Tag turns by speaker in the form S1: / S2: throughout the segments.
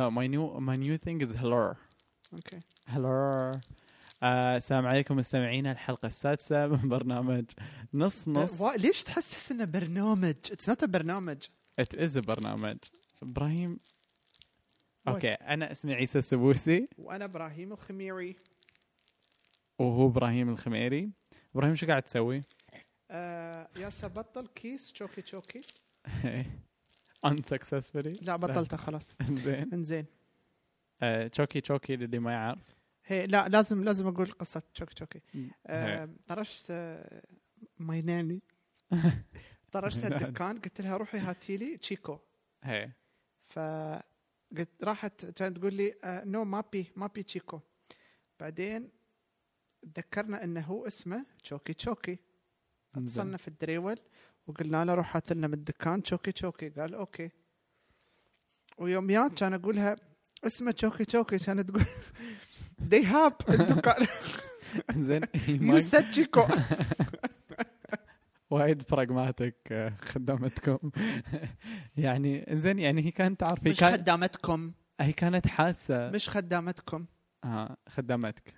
S1: my new thing is hello.
S2: اوكي
S1: hello. السلام عليكم مستمعينا الحلقة السادسة من برنامج نص
S2: ليش تحسس انه برنامج؟ اتس نوت برنامج.
S1: it is a برنامج. ابراهيم اوكي انا اسمي عيسى السبوسي
S2: وانا ابراهيم الخميري
S1: وهو ابراهيم الخميري. ابراهيم شو قاعد تسوي؟
S2: يا سبطل كيس تشوكي
S1: unsuccessfully.
S2: لا بطلته خلاص.
S1: انزين تشوكي للي ما يعرف.
S2: هي لا لازم اقول قصه تشوكي. طرشت ماي ناني طرشت الدكان قلت لها روحي هاتي لي تشيكو.
S1: هي
S2: فقلت راحت كانت تقول لي نو ما بي تشيكو. بعدين تذكرنا انه هو اسمه تشوكي. اتصلنا في الدريول وقلنا له روح هات لنا من الدكان تشوكي. قال اوكي. ويوميات كان اقولها اسمه تشوكي كانت تقول they have الدكان.
S1: زين
S2: يوسف تشيكو.
S1: وايد براغماتيك خدامتكم. يعني زين يعني هي كانت تعرف
S2: مش خدامتكم.
S1: هي كانت حاسة
S2: مش خدامتكم.
S1: خدامتك.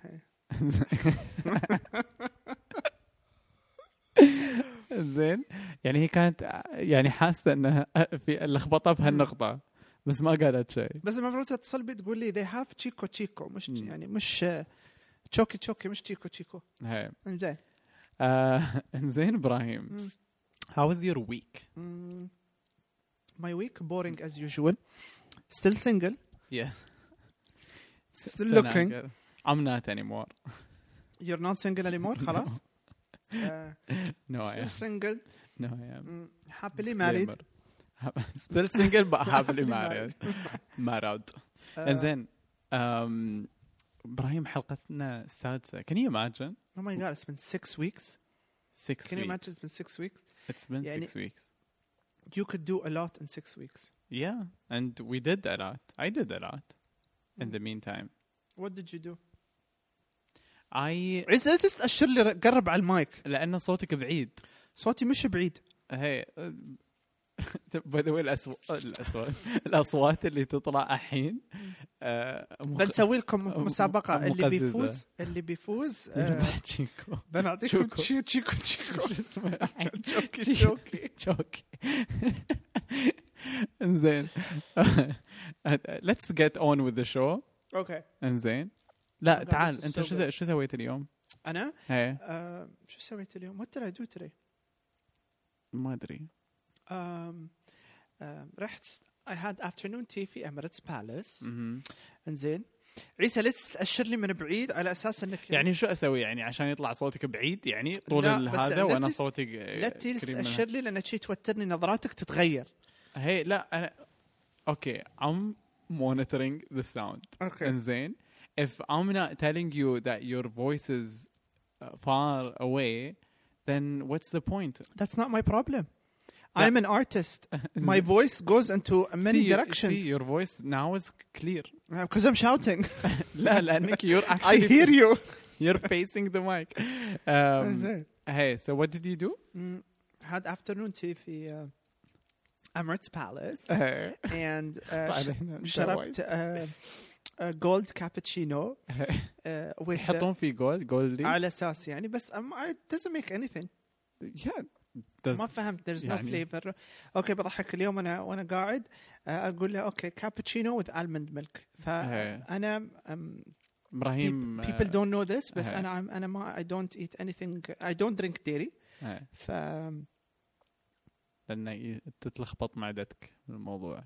S1: زين يعني هي كانت يعني حاسة انها في اللخبطة في هالنقطة بس ما قالت شيء.
S2: بس المفروض تتصل بي تقول لي they have تشيكو مش يعني مش تشوكي مش تشيكو.
S1: هاي
S2: زين.
S1: زين ابراهيم how was your week?
S2: My week boring as usual. Still single.
S1: Yes.
S2: Still looking.
S1: I'm not anymore.
S2: You're not single anymore خلاص.
S1: No I am.
S2: Single.
S1: No I am.
S2: Happily married.
S1: Still single but happily married. Married. زين إبراهيم حلقتنا السادسة. Can you imagine?
S2: Oh my God, it's been 6 weeks.
S1: 6
S2: Can you
S1: weeks.
S2: imagine it's been 6 weeks?
S1: It's been 6 weeks.
S2: You could do a lot in 6 weeks.
S1: Yeah, and we did a lot. I did a lot in the meantime.
S2: What did you do?
S1: عايز
S2: تستأشر لي قرب على المايك.
S1: لأن صوتك بعيد.
S2: صوتي مش بعيد.
S1: هي by the way الأصوات اللي تطلع الحين
S2: بنسوي لكم مسابقة اللي بيفوز بنعطيكم تشيكو
S1: اسمه
S2: تشوكي.
S1: انزين let's get on with the show.
S2: اوكي
S1: انزين لا تعال انت شو سويت اليوم؟
S2: انا شو سويت اليوم؟ what did I do today؟
S1: ما ادري.
S2: رحت I had afternoon tea في Emirates Palace. انزين عيسى ليش تأشر لي من بعيد على أساس إنك
S1: يعني شو أسوي يعني عشان يطلع صوتك بعيد يعني طول هذا وأنا صوتي
S2: لا تأشر لي لأن شيء توترني نظراتك تتغير.
S1: هي لا أنا okay I'm monitoring the sound.
S2: Okay.
S1: إنزين if I'm not telling you that your voice is far away then what's the point?
S2: That's not my problem. I'm an artist. My voice goes into many directions.
S1: See, your voice now is clear.
S2: Because I'm shouting.
S1: لا لأنك you're actually.
S2: I hear you.
S1: You're facing the mic. Hey, so what did you do?
S2: Had afternoon tea في Emirates Palace. And شربت gold cappuccino.
S1: يحطون فيه gold
S2: على أساس يعني بس it doesn't make anything.
S1: Yeah.
S2: ما فهمت there's no flavor. اوكي بضحك اليوم انا وانا قاعد اقول له اوكي كابتشينو with almond milk. فانا
S1: ابراهيم
S2: people don't know this بس انا ما I don't eat anything. I don't drink dairy. ف
S1: لأن تتلخبط معدتك الموضوع.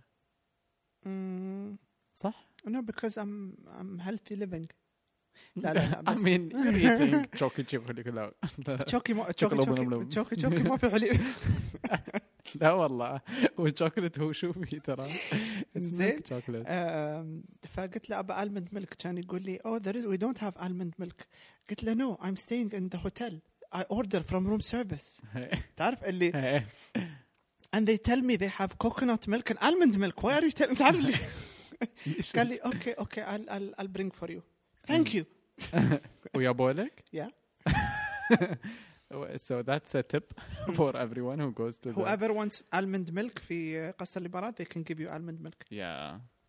S1: صح؟
S2: No because I'm healthy living. لا
S1: بس I mean eating chocolate كله
S2: تشوكي ما في حليب.
S1: لا والله والشوكولات هو شو فيه ترى
S2: زين. فقلت له أبا almond milk كان يقول لي we don't have almond milk. قلت له no I'm staying in the hotel I order from room service. تعرف اللي and they tell me they have coconut milk and almond milk. why are you telling تعرف اللي قال لي okay I'll bring for you. Thank you.
S1: ويا بولك.
S2: Yeah.
S1: So that's a tip for everyone who goes to
S2: whoever wants almond milk في قصر الإمارات they can give you almond milk.
S1: Yeah.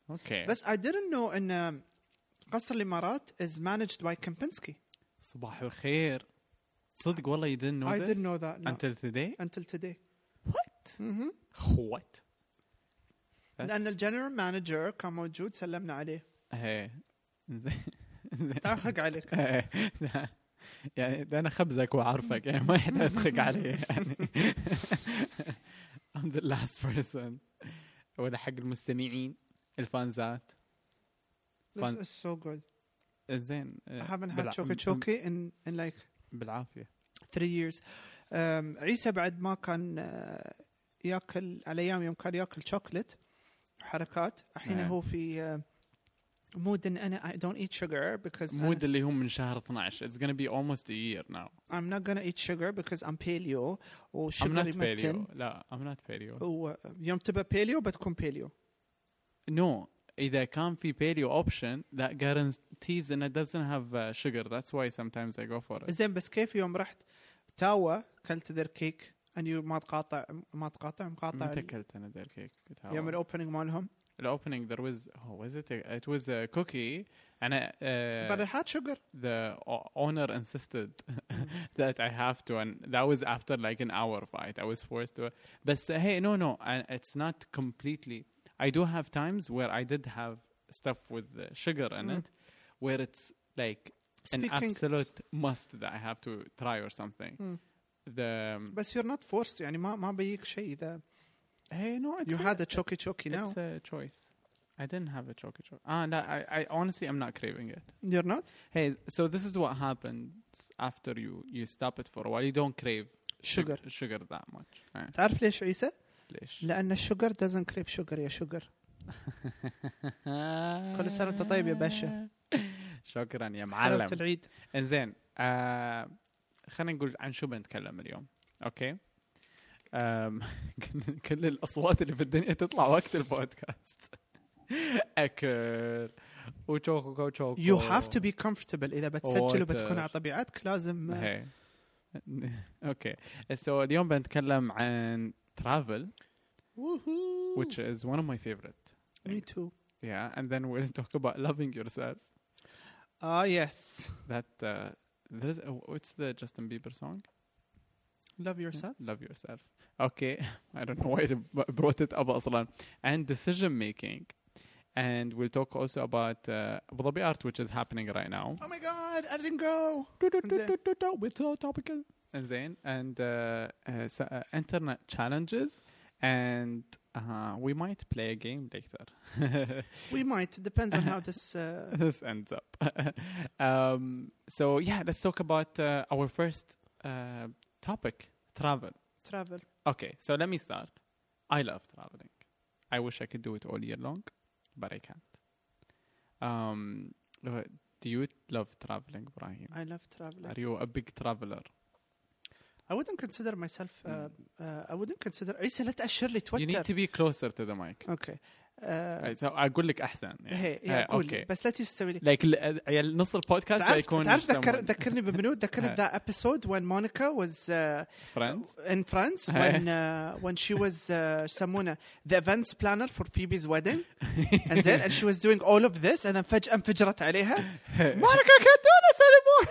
S1: Okay.
S2: بس I didn't know إن قصر الإمارات is managed by Kempinski.
S1: صباح الخير. صدق والله you didn't know
S2: I
S1: this?
S2: didn't know that. No.
S1: Until today?
S2: Until today.
S1: What? What?
S2: لأن الجنرال مانجر كان موجود سلمنا عليه.
S1: ايه زين
S2: تعال خق عليك.
S1: يعني ده انا خبزك وعارفك يعني ما يحتاج تخق عليه يعني. I'm the last person. ولا حق المستمعين الفانزات.
S2: This is so good.
S1: زين.
S2: I haven't had choki in like
S1: بالعافية
S2: 3 years. عيسى بعد ما كان ياكل على ايام يوم كان ياكل شوكولات وحركات الحين هو في مود ان انا I don't eat sugar because
S1: مود اللي هو من شهر 12. It's gonna be almost a year now.
S2: I'm not gonna eat sugar because I'm paleo
S1: I'm not paleo. لا I'm not paleo.
S2: يوم تبى paleo بتكون paleo.
S1: No. إذا كان في paleo option that guarantees and it doesn't have sugar. That's why sometimes I go for it.
S2: زين بس كيف يوم رحت تاوا كلت ذير كيك and you ما تقاطع
S1: متى كلت أنا ذير كيك؟
S2: يوم الأوبننج مالهم.
S1: الأوبننج there was was it was a cookie and
S2: but it had sugar.
S1: The owner insisted that I have to, and that was after like an hour fight. I was forced to. But hey, no, it's not completely. I do have times where I did have stuff with sugar in it, where it's like an absolute must that I have to try or something.
S2: But you're not forced. يعني ما بيك شيء إذا.
S1: Hey, no, it's
S2: you had a choki now.
S1: It's a choice. I didn't have a choki. No, I honestly am not craving it.
S2: You're not?
S1: Hey, so this is what happens after you stop it for a while. You don't crave sugar that much.
S2: تعرف ليش عيسى؟
S1: ليش؟
S2: لأن الشجر doesn't crave sugar يا شجر. كل سنة وأنت طيب يا باشا.
S1: شكرا يا معلم.
S2: حلوة العيد.
S1: إنزين خلينا نقول عن شو بنتكلم اليوم. أوكي. كل الأصوات اللي في الدنيا تطلع وقت البودكاست. أكل وشوكو.
S2: You have to be comfortable إذا بتسجل وبتكون على طبيعتك لازم.
S1: Okay. So اليوم بنتكلم عن travel.
S2: Woohoo.
S1: Which is one of my favorite things.
S2: Me too.
S1: Yeah, and then we'll talk about loving yourself.
S2: Yes.
S1: That there's what's the Justin Bieber song?
S2: Love yourself.
S1: Love yourself. Okay, I don't know why I brought it up أصلاً. And decision making, and we'll talk also about Abu Dhabi Art, which is happening right now.
S2: Oh my God, I didn't go.
S1: We're so topical. And internet challenges. And we might play a game later.
S2: We might. Depends on how this
S1: ends up. So yeah, let's talk about our first topic: travel. Okay, so let me start. I love traveling. I wish I could do it all year long, but I can't. Do you love traveling, Ibrahim?
S2: I love traveling.
S1: Are you a big traveler?
S2: I wouldn't consider myself. I wouldn't consider. عيسى لا تأشر لي تويتر.
S1: You need to be closer to the mic.
S2: Okay.
S1: So أقول لك أحسن.
S2: هي أقول لي بس لا تستوي لي.
S1: Like نص البودكاست بيكون.
S2: تعرف ذكرني بمنو ذكرني that episode when Monica was in France when she was سمونا the events planner for Phoebe's wedding and then and she was doing all of this and then فجأة انفجرت عليها. Monica can't do this anymore.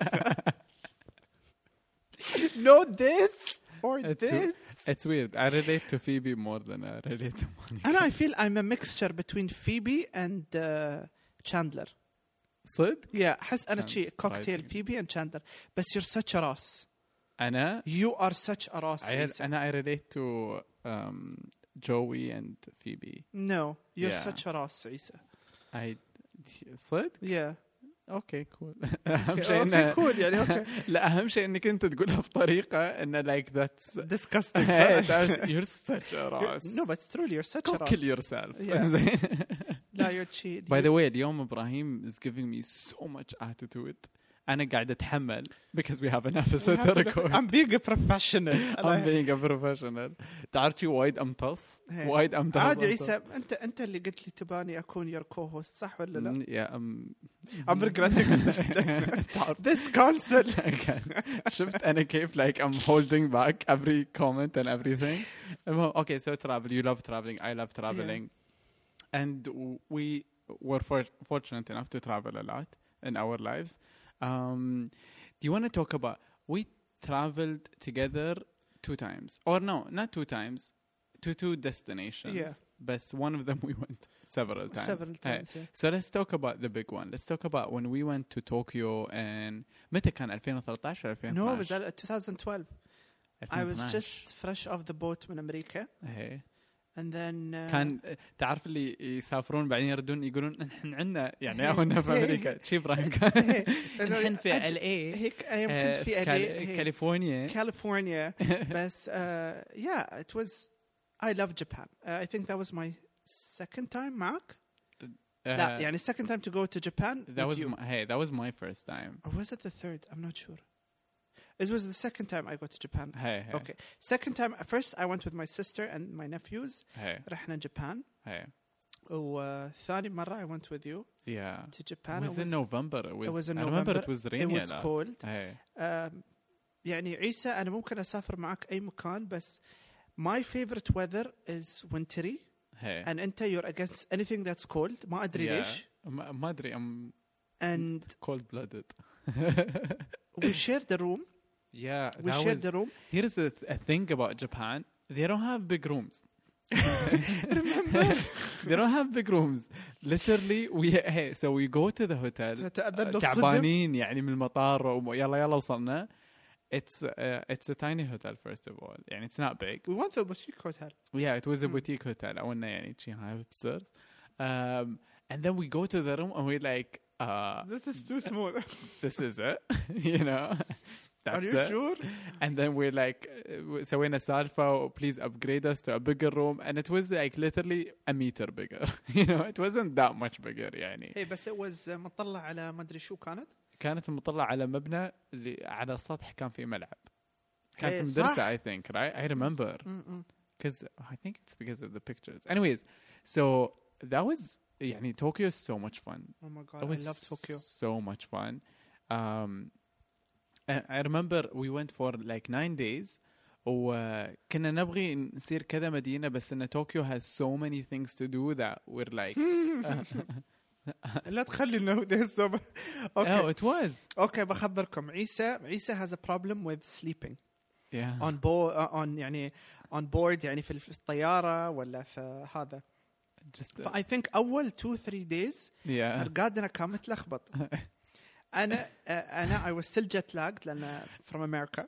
S2: No this or this.
S1: It's weird. I relate to Phoebe more than I relate to Monica.
S2: And I feel I'm a mixture between Phoebe and Chandler.
S1: صدق؟
S2: Yeah, حس أنا شيء cocktail Phoebe and Chandler. But you're such a Ross.
S1: أنا?
S2: You are such a Ross.
S1: I relate to Joey and Phoebe.
S2: No, you're such a Ross, Isa.
S1: صدق؟
S2: Yeah.
S1: اوكي كول
S2: اهم شيء كول يعني اوكي
S1: لا اهم شيء انك انت تقولها بطريقه ان like that's
S2: disgusting.
S1: You're such a Ross.
S2: No, but it's truly you're such a Ross.
S1: Kill yourself.
S2: لا you're cheating.
S1: By the way اليوم إبراهيم is giving me so much attitude. أنا قاعد أتحمل because we have an episode to record.
S2: I'm being a professional.
S1: I'm being a professional. تعرف شيء وايد أمتص. وايد أمتص.
S2: عادي عيسى أنت اللي قلت لي تباني أكون your co-host صح ولا لا؟
S1: Yeah.
S2: I'm regretting this cancel.
S1: شفت أنا كيف like I'm holding back every comment and everything. Okay, so travel. You love traveling. I love traveling. and we were fortunate enough to travel a lot in our lives. Do you want to talk about, we traveled together 2 times, or no, not 2 times, to 2 destinations.
S2: Yeah.
S1: But one of them we went several times.
S2: Yeah.
S1: So let's talk about the big one. Let's talk about when we went to Tokyo, and متى كان 2013 or 2012?
S2: No, it was 2012. I was
S1: 2012.
S2: just fresh off the boat من أمريكا.
S1: Hey.
S2: And then
S1: كان تعرف اللي يسافرون بعدين يردون يقولون نحن عندنا يعني هنا في أمريكا شي إبراهيم كان نحن في LA
S2: هيك أيام كنت في LA
S1: كاليفورنيا
S2: بس yeah, it was, I love Japan. I think that was my second time معك. لا يعني second time to go to Japan.
S1: That was my first time.
S2: Or was it the third? I'm not sure. It was the second time I got to Japan.
S1: Hey.
S2: Okay. Second time, first I went with my sister and my nephews.
S1: Hey.
S2: رحنا Japan.
S1: Hey.
S2: وثاني مرة I went with you.
S1: Yeah.
S2: To Japan.
S1: It was in November.
S2: It was in
S1: I
S2: November.
S1: remember it was rainy.
S2: It was cold.
S1: Hey.
S2: يعني عيسى أنا ممكن أسافر معك أي مكان بس my favorite weather is wintry.
S1: Hey.
S2: And أنت you're against anything that's cold. ما أدري ليش.
S1: ما أدري. I'm
S2: and
S1: cold-blooded.
S2: We shared the room.
S1: Yeah,
S2: we shared the room.
S1: Here's a thing about Japan. They don't have big rooms.
S2: Remember?
S1: They don't have big rooms. Literally, so we go to the hotel. تعبانين يعني من المطار يلا وصلنا. It's a tiny hotel first of all. يعني it's not big.
S2: We went to a boutique hotel.
S1: Yeah, it was a boutique hotel. قلنا يعني شيء high upstairs. And then we go to the room and we're like,
S2: this is too small.
S1: This is it. You know. That's
S2: Are you sure?
S1: And then we're like, سوينا سالفة, please upgrade us to a bigger room. And it was like literally a meter bigger. You know, it wasn't that much bigger يعني.
S2: Hey, بس it was مطلع على ما أدري شو
S1: كانت مطلع على مبنى اللي على سطح كان فيه ملعب. كانت مدرسة I think, right? I remember. Because I think it's because of the pictures. Anyways, so that was يعني Tokyo is so much fun.
S2: Oh my God, I love Tokyo.
S1: So much fun. I remember we went for like 9 days وكنا نبغي نصير كذا مدينة بس إن Tokyo has so many things to do that we're like
S2: لا تخلي إنه ده السبب.
S1: Okay. Oh, it was.
S2: Okay, بخبركم عيسى has a problem with sleeping.
S1: Yeah.
S2: On board يعني في الطيارة ولا في هذا. I think أول 2-3 days أرقادنا كان متلخبط. أنا I was still jet lagged لأن from America.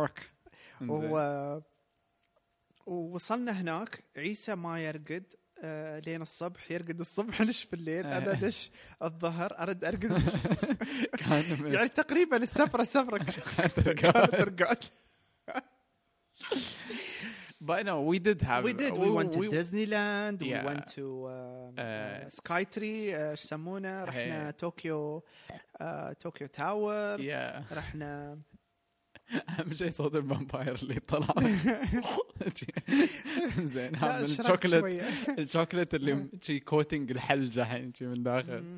S2: ووصلنا هناك عيسى ما يرقد لين الصبح يرقد الصبح ليش في الليل أنا ليش الظهر أرد أرقد يعني تقريبا السفرة كانت ترقد.
S1: But no, we did have.
S2: We went to Disneyland. We went to Skytree. يسمونه رحنا طوكيو تاور. رحنا.
S1: أهم شيء صوت الفامباير اللي طلع. زين هذا الشوكولات اللي شيء كوتينج الحلجة يعني شيء من داخل.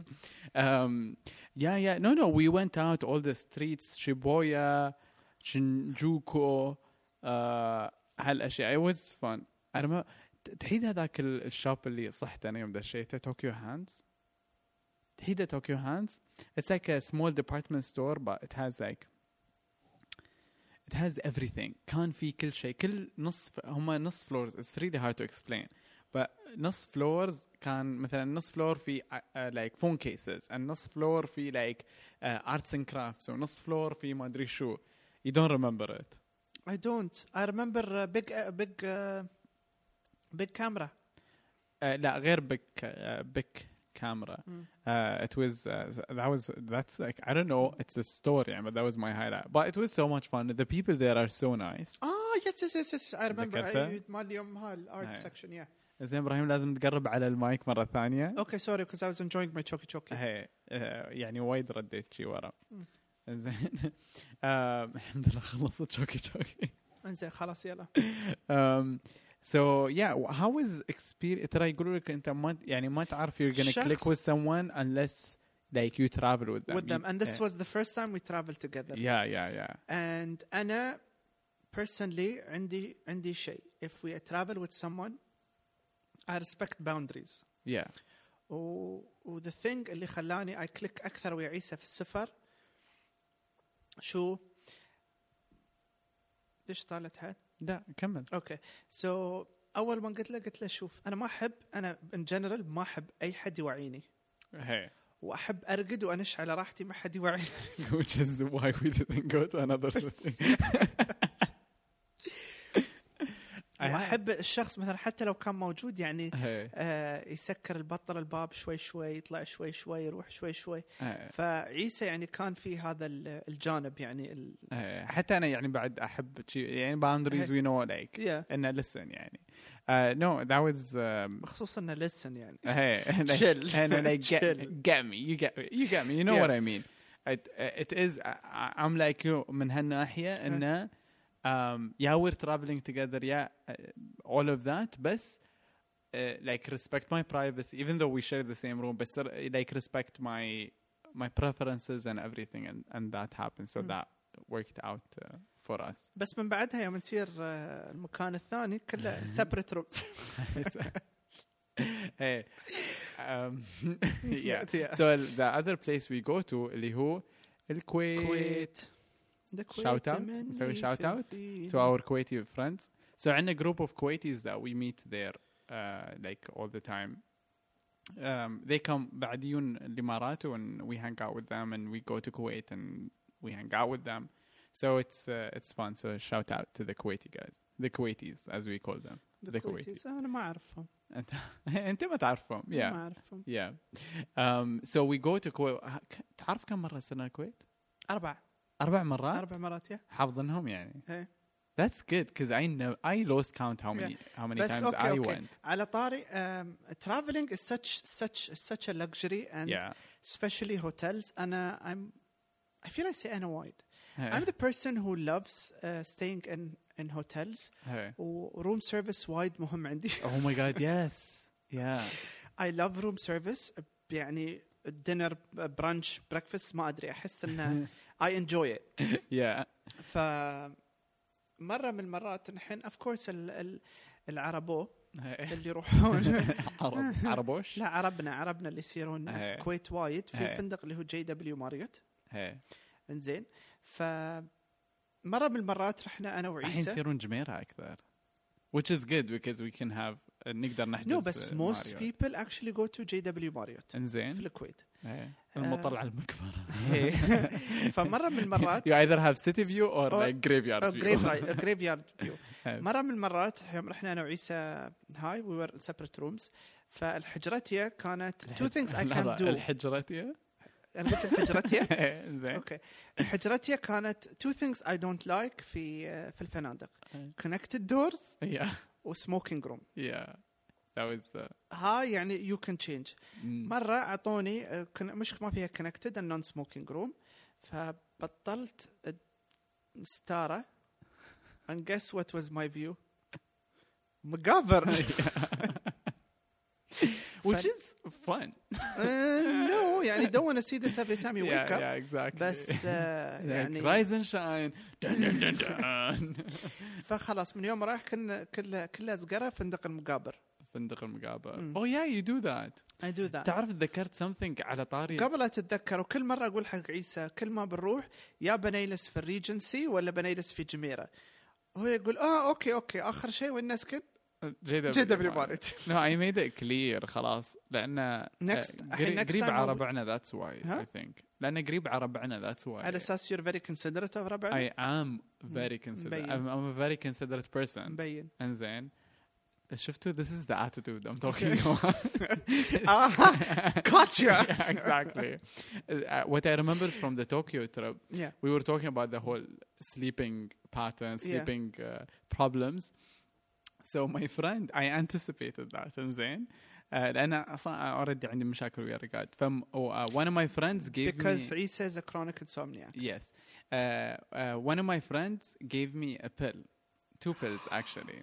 S1: No, we went out all the streets, Shibuya, Shinjuku. هالأشياء. It was fun. I remember. تحيد هذاك الشوب اللي صحت أنا يوم دشيته Tokyo Hands. تحيد Tokyo Hands. It's like a small department store, but it has everything. كان في كل شيء. كل نص floors. It's really hard to explain. But نص floors كان مثلا نص floor في like phone cases, and نص floor في like arts and crafts, ونص floor في ما أدري شو. You don't remember it.
S2: I don't. I remember big camera.
S1: لا غير big camera. It was that's like I don't know. It's a story, but that was my highlight. But it was so much fun. The people there are so nice.
S2: Yes. I remember. مال يوم art section. Yeah.
S1: زين إبراهيم لازم تقرب على المايك مرة ثانية.
S2: Okay, sorry, because I was enjoying my choki.
S1: يعني وايد رديت شي ورا. زين الحمد لله خلصت شوكي.
S2: انزين خلاص يلا.
S1: So yeah, how was experience? ترى يقولوا لك أنت ما تعرف you're gonna click with someone unless like you travel with them.
S2: And this was the first time we traveled together.
S1: Yeah.
S2: And أنا personally عندي شيء. If we travel with someone, I respect boundaries.
S1: yeah
S2: the thing اللي خلاني I click أكثر ويا عيسى في السفر شو ليش طالت هاد؟
S1: لا كمل.
S2: اوكي سو اول ما قلت له شوف انا ما احب انا ان جنرال ما احب اي حد يوعيني
S1: hey
S2: واحب ارقد وانش على راحتي ما حد يوعيني
S1: which is why we didn't go to another city.
S2: واحب الشخص مثلا حتى لو كان موجود يعني يسكر البطل الباب شوي شوي يطلع شوي شوي يروح شوي شوي فعيسى يعني كان في هذا الجانب يعني
S1: حتى انا يعني بعد احب يعني boundaries we know like انه listen يعني no that was
S2: بخصوص انه listen يعني
S1: chill and like get me you get me you know what I mean it is I'm like you من هالناحية انه yeah we're traveling together yeah all of that but like respect my privacy even though we share the same room but like respect my preferences and everything and that happened so that worked out for us.
S2: بس من بعدها يوم نصير المكان الثاني كله separate rooms.
S1: Hey yeah so the other place we go to اللي هو الكويت. Shout out. So shout out to our Kuwaiti friends. So in a group of Kuwaitis that we meet there like all the time. They come بعديون الإمارات and we hang out with them and we go to Kuwait and we hang out with them. So it's fun. So shout out to the Kuwaiti guys. The Kuwaitis as we call them.
S2: The Kuwaitis. أنا ما أعرفهم.
S1: أنت ما تعرفهم. Yeah.
S2: ما أعرفهم.
S1: Yeah. So we go to Kuwait. تعرف كم مرة صرنا الكويت؟ 4 مرات.
S2: 4 مرات يا.
S1: حافظنهم يعني.
S2: إيه.
S1: That's good because I lost count how many times I went.
S2: على طاري traveling is such a luxury and especially hotels. I feel I say أنا وايد. I'm the person who loves staying in hotels. room service وايد مهم عندي.
S1: Oh my god, yes. Yeah.
S2: I love room service. يعني dinner, brunch, breakfast ما أدري أحس إنه I enjoy it.
S1: Yeah.
S2: مرة من المرات نحن of course العربو اللي يروحون
S1: عربوش
S2: لا عربنا اللي يصيرون الكويت وايد في الفندق اللي هو JW ماريوت انزين فمرة من المرات رحنا أنا وعيسى
S1: الحين يصيرون جميرة أكثر which is good because we can have نقدر نحجز
S2: no بس most people actually go to JW ماريوت
S1: انزين
S2: في الكويت
S1: المطلع على المقبرة.
S2: فمرة من المرات
S1: you either have city view or like graveyard view.
S2: graveyard view. مرة من المرات يوم رحنا أنا وعيسى we were in separate rooms فالحجرتية كانت two things I can't do.
S1: الحجرتية
S2: أنا قلت الحجرتية.
S1: زين.
S2: أوكي. الحجرتية كانت two things I don't like في الفنادق. connected doors.
S1: Yeah.
S2: و smoking room.
S1: Yeah. That was.
S2: هاي يعني you can change. مرة أعطوني مش ما فيها connected and non smoking room فبطلت ستارة and guess what was my view. مقابر.
S1: Which is fun.
S2: No يعني don't want to see this every time you wake up.
S1: Yeah, exactly.
S2: بس يعني
S1: rise and shine.
S2: فخلاص من يوم رايح كلها زقرة فندق المقابر.
S1: فندق المقابر. Oh yeah, you do that.
S2: I do that.
S1: تعرف تذكرت something على طاري.
S2: قبل لا تتذكر وكل مرة أقول حق عيسى كل ما بنروح يا بنيلس في الريجنسي ولا بنيلس في جميرة. هو يقول أوكي آخر شيء وين نسكن؟ JW ماريوت.
S1: No, I made it clear خلاص لأن قريب على ربعنا that's why I think. لأن قريب على ربعنا that's why.
S2: على أساس you're very considerate of ربعنا.
S1: I am very considerate. I'm a very considerate person.
S2: مبين.
S1: إنزين. شفتوا this is the attitude I'm talking about.
S2: Gotcha.
S1: Yeah, exactly. What I remembered from the Tokyo trip, we were talking about the whole sleeping pattern, sleeping problems. So my friend, I anticipated that. إنزين. لأن أصلاً already عندي مشاكل ويا الرقاد. One of my friends gave
S2: because me... Because Isa is a chronic insomniac.
S1: Yes. One of my friends gave me a pill. 2 pills actually.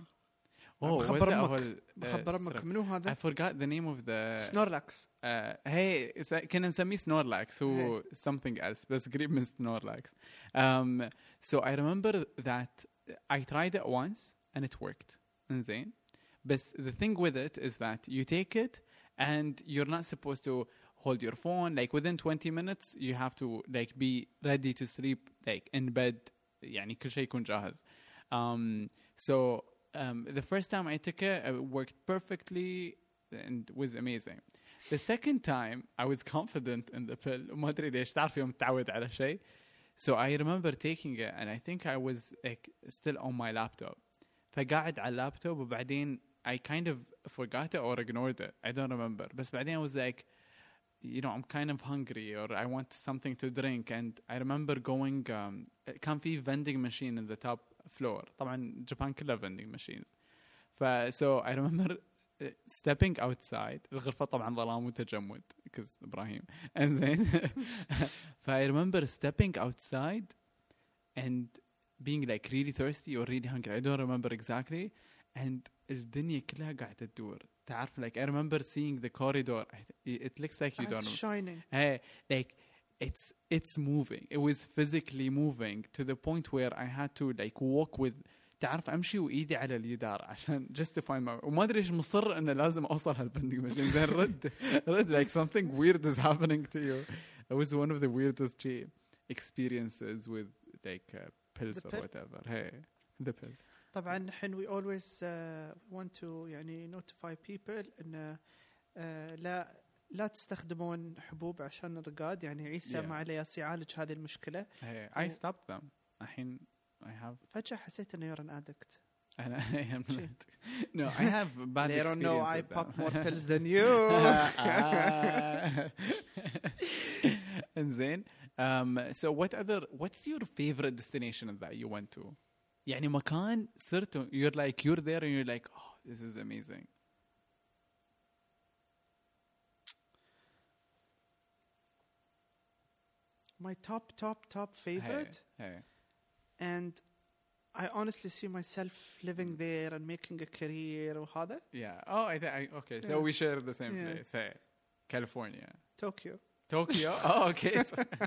S2: بخبر أمك منو هذا؟
S1: I forgot the name of the
S2: Snorlax.
S1: Hey, كنا نسميه Snorlax هو something else بس قريب من Snorlax. So I remember that I tried it once and it worked. إنزين. But the thing with it is that you take it and you're not supposed to hold your phone. Like within 20 minutes you have to like be ready to sleep like in bed. يعني كل شيء يكون جاهز. So the first time I took it worked perfectly and was amazing. The second time I was confident in the pill. وما أدري ليش تعرف يوم تعود على شيء. So I remember taking it and I think I was like still on my laptop. فقاعد على اللابتوب وبعدين I kind of forgot it or ignored it. I don't remember. بس بعدين I was like, you know, I'm kind of hungry or I want something to drink. And I remember going, كان في vending machine in the top floor. طبعا جابان كلها vending machines. So I remember stepping outside. الغرفة طبعا ظلام وتجمد because إبراهيم. And then I remember stepping outside and being like really thirsty or really hungry. I don't remember exactly. And الدنيا كلها قاعدة تدور. تعرف like I remember seeing the corridor. It looks like you don't know.
S2: Shining.
S1: Hey, like it's moving. It was physically moving to the point where I had to like walk with. تعرف أمشي وإيدي على اليدار عشان justify my. وما أدري إيش مصر إنه لازم أوصل هالبندق مشين. زين رد like something weird is happening to you. It was one of the weirdest experiences with like pills or whatever. Hey, the pill.
S2: طبعا نحن we always want to يعني notify people إن لا تستخدمون حبوب عشان الرقاد. يعني عيسى ما عليه يعالج هذه المشكلة.
S1: I stopped them. الحين I have.
S2: فجأة حسيت إنه you're an addict.
S1: And I am not. No, I have bad
S2: they
S1: experience. They
S2: don't know I pop more pills than you.
S1: And then, so what's your favorite destination that you went to? يعني مكان صرت you're there and you're like, oh, this is amazing.
S2: My top favorite.
S1: Hey.
S2: And I honestly see myself living there and making a career وهذا.
S1: Yeah. Oh, okay. So we share the same place. Hey, California.
S2: Tokyo.
S1: Oh, okay.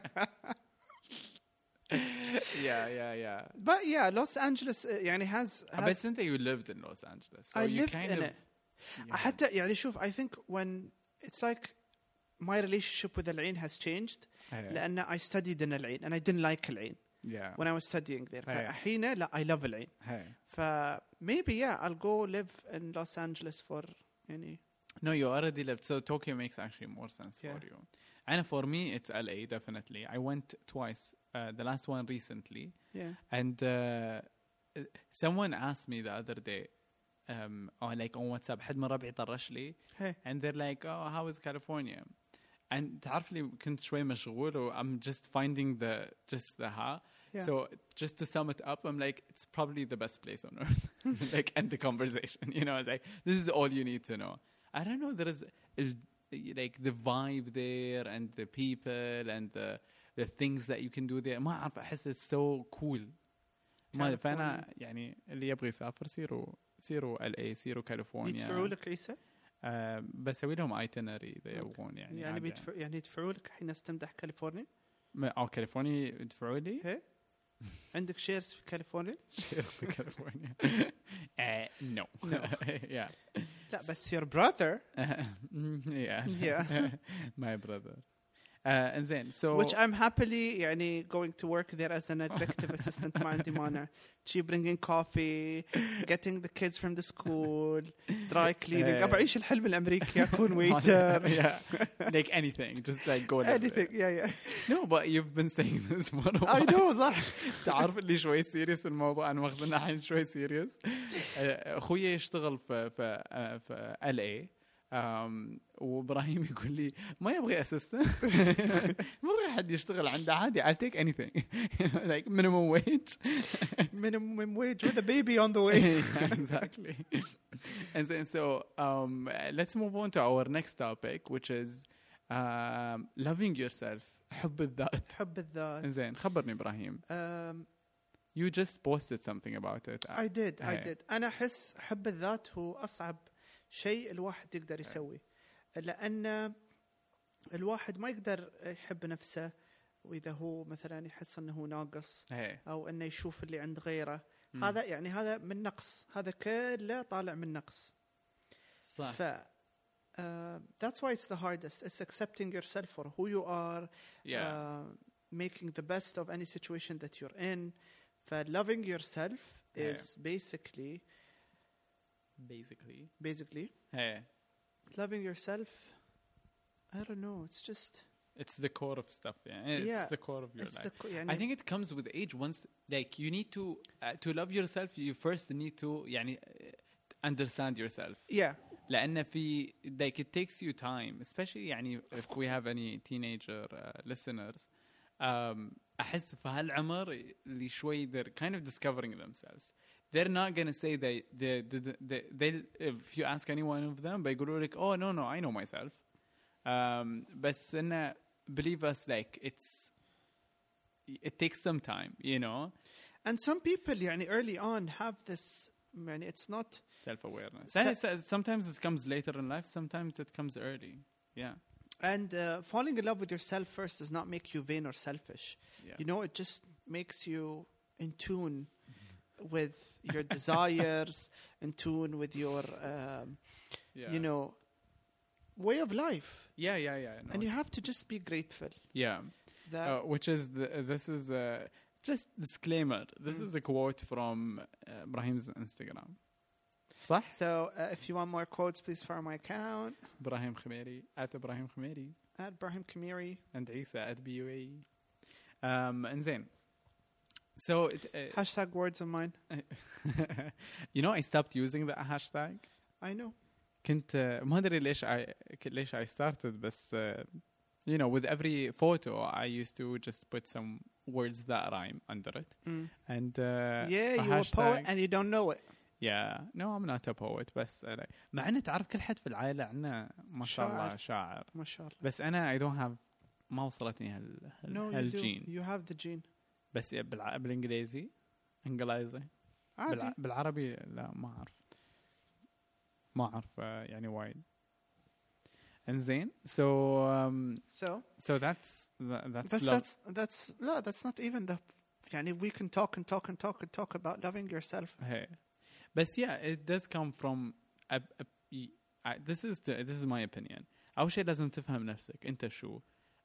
S1: Yeah.
S2: But yeah, Los Angeles يعني has.
S1: But since you lived in Los Angeles, so
S2: I
S1: you
S2: lived
S1: kind
S2: in
S1: of.
S2: it. حتى يعني شوف, I think when it's like my relationship with العين has changed. لأن I studied in العين and I didn't like العين.
S1: Yeah.
S2: When I was studying there. فحين لا, I love العين. Maybe I'll go live in Los Angeles for يعني.
S1: No, you already lived, so Tokyo makes actually more sense for you. And for me, it's LA definitely. I went twice. The last one recently. Yeah. And someone asked me the other day, like on WhatsApp, حد من ربعي طرش لي. And they're like, oh, how is California? And تعرف لي كنت شوي مشغول. I'm just finding the how. Yeah. So just to sum it up, I'm like, it's probably the best place on earth. Like, end the conversation. You know, it's like, this is all you need to know. I don't know, there is like the vibe there and the people and the things that you can do there. ما أعرف, أحس it's so cool. ما فأنا يعني اللي يبغى يسافر سيروا LA, سيروا كاليفورنيا.
S2: يدفعوا لك عيسى؟
S1: بسوي لهم itinerary إذا يبغون
S2: يعني يدفعوا لك حين استمدح كاليفورنيا؟
S1: كاليفورنيا يدفعوا لي؟
S2: عندك شيرز في كاليفورنيا؟
S1: شيرز في كاليفورنيا؟ No. Yeah.
S2: لا بس your brother.
S1: Yeah. My brother. And then so
S2: which I'm happily يعني going to work there as an executive assistant. ما عندي مانع. Bringing coffee, getting the kids from the school, dry cleaning. أبغى أعيش الحلم الأمريكي, أكون waiter.
S1: Yeah, like anything, just like go.
S2: Anything, yeah.
S1: No, but you've been saying this for a while.
S2: I know, صح.
S1: تعرف اللي شوي serious الموضوع, أنا واخدنا الحين شوي serious. أخويا يشتغل في LA. وإبراهيم يقول لي ما يبغي assistant. ما يبغي حد يشتغل عنده عادي. I'll take anything. Like minimum wage.
S2: Minimum wage with a baby on the way.
S1: Exactly. And so let's move on to our next topic, which is loving yourself. حب الذات. زين, خبرني إبراهيم. You just posted something about it.
S2: I did. أنا أحس حب الذات هو أصعب شيء الواحد يقدر يسوي, لأن الواحد ما يقدر يحب نفسه وإذا هو مثلا يحس أنه ناقص أو أنه يشوف اللي عند غيره. هذا يعني هذا من نقص, هذا كله طالع من نقص. صح. that's why it's the hardest. It's accepting yourself for who you are.
S1: Yeah.
S2: Making the best of any situation that you're in. Loving yourself is basically.
S1: Hey.
S2: Loving yourself, I don't know. It's just.
S1: It's the core of stuff. Yeah. It's the core of your life. I think it comes with age. Once, like, you need to love yourself, you first need to understand yourself.
S2: Yeah.
S1: لأن في like it takes you time, especially if we have any teenager listeners. أحس في هالعمر اللي شوي they're kind of discovering themselves. They're not gonna say they if you ask any one of them بيقولوا لك oh no I know myself. بس إنه believe us, like it takes some time, you know.
S2: And some people early on have this. It's not
S1: self-awareness. Sometimes it comes later in life. Sometimes it comes early. Yeah.
S2: And falling in love with yourself first does not make you vain or selfish.
S1: Yeah.
S2: It just makes you in tune with your desires, in tune with your, way of life.
S1: Yeah. No.
S2: And you have to just be grateful.
S1: Yeah. Which is this is just disclaimer. This is a quote from Brahim's Instagram. صح?
S2: So if you want more quotes, please follow my account.
S1: Brahim Khamiri @Brahim Khamiri.
S2: @Brahim Khamiri.
S1: And Isa @BUAE. إنزين. So
S2: hashtag words of mine.
S1: I stopped using the hashtag.
S2: I know.
S1: كنت ما أدري ليش I started, بس with every photo I used to just put some words that rhyme under it. And
S2: you're a poet and you don't know it.
S1: Yeah, no, I'm not a poet, بس مع أن تعرف كل حد في العائلة عنا ما شاء الله شاعر.
S2: ما شاء الله.
S1: بس أنا I don't have ما وصلتني هالجين.
S2: You have the gene.
S1: بس بالإنجليزي بالعربي لا ما أعرف وايد. إنزين so that's
S2: that's not even the we can talk about loving yourself.
S1: Hey. But yeah, it does come from this is my opinion. أول شيء لازم تفهم نفسك أنت شو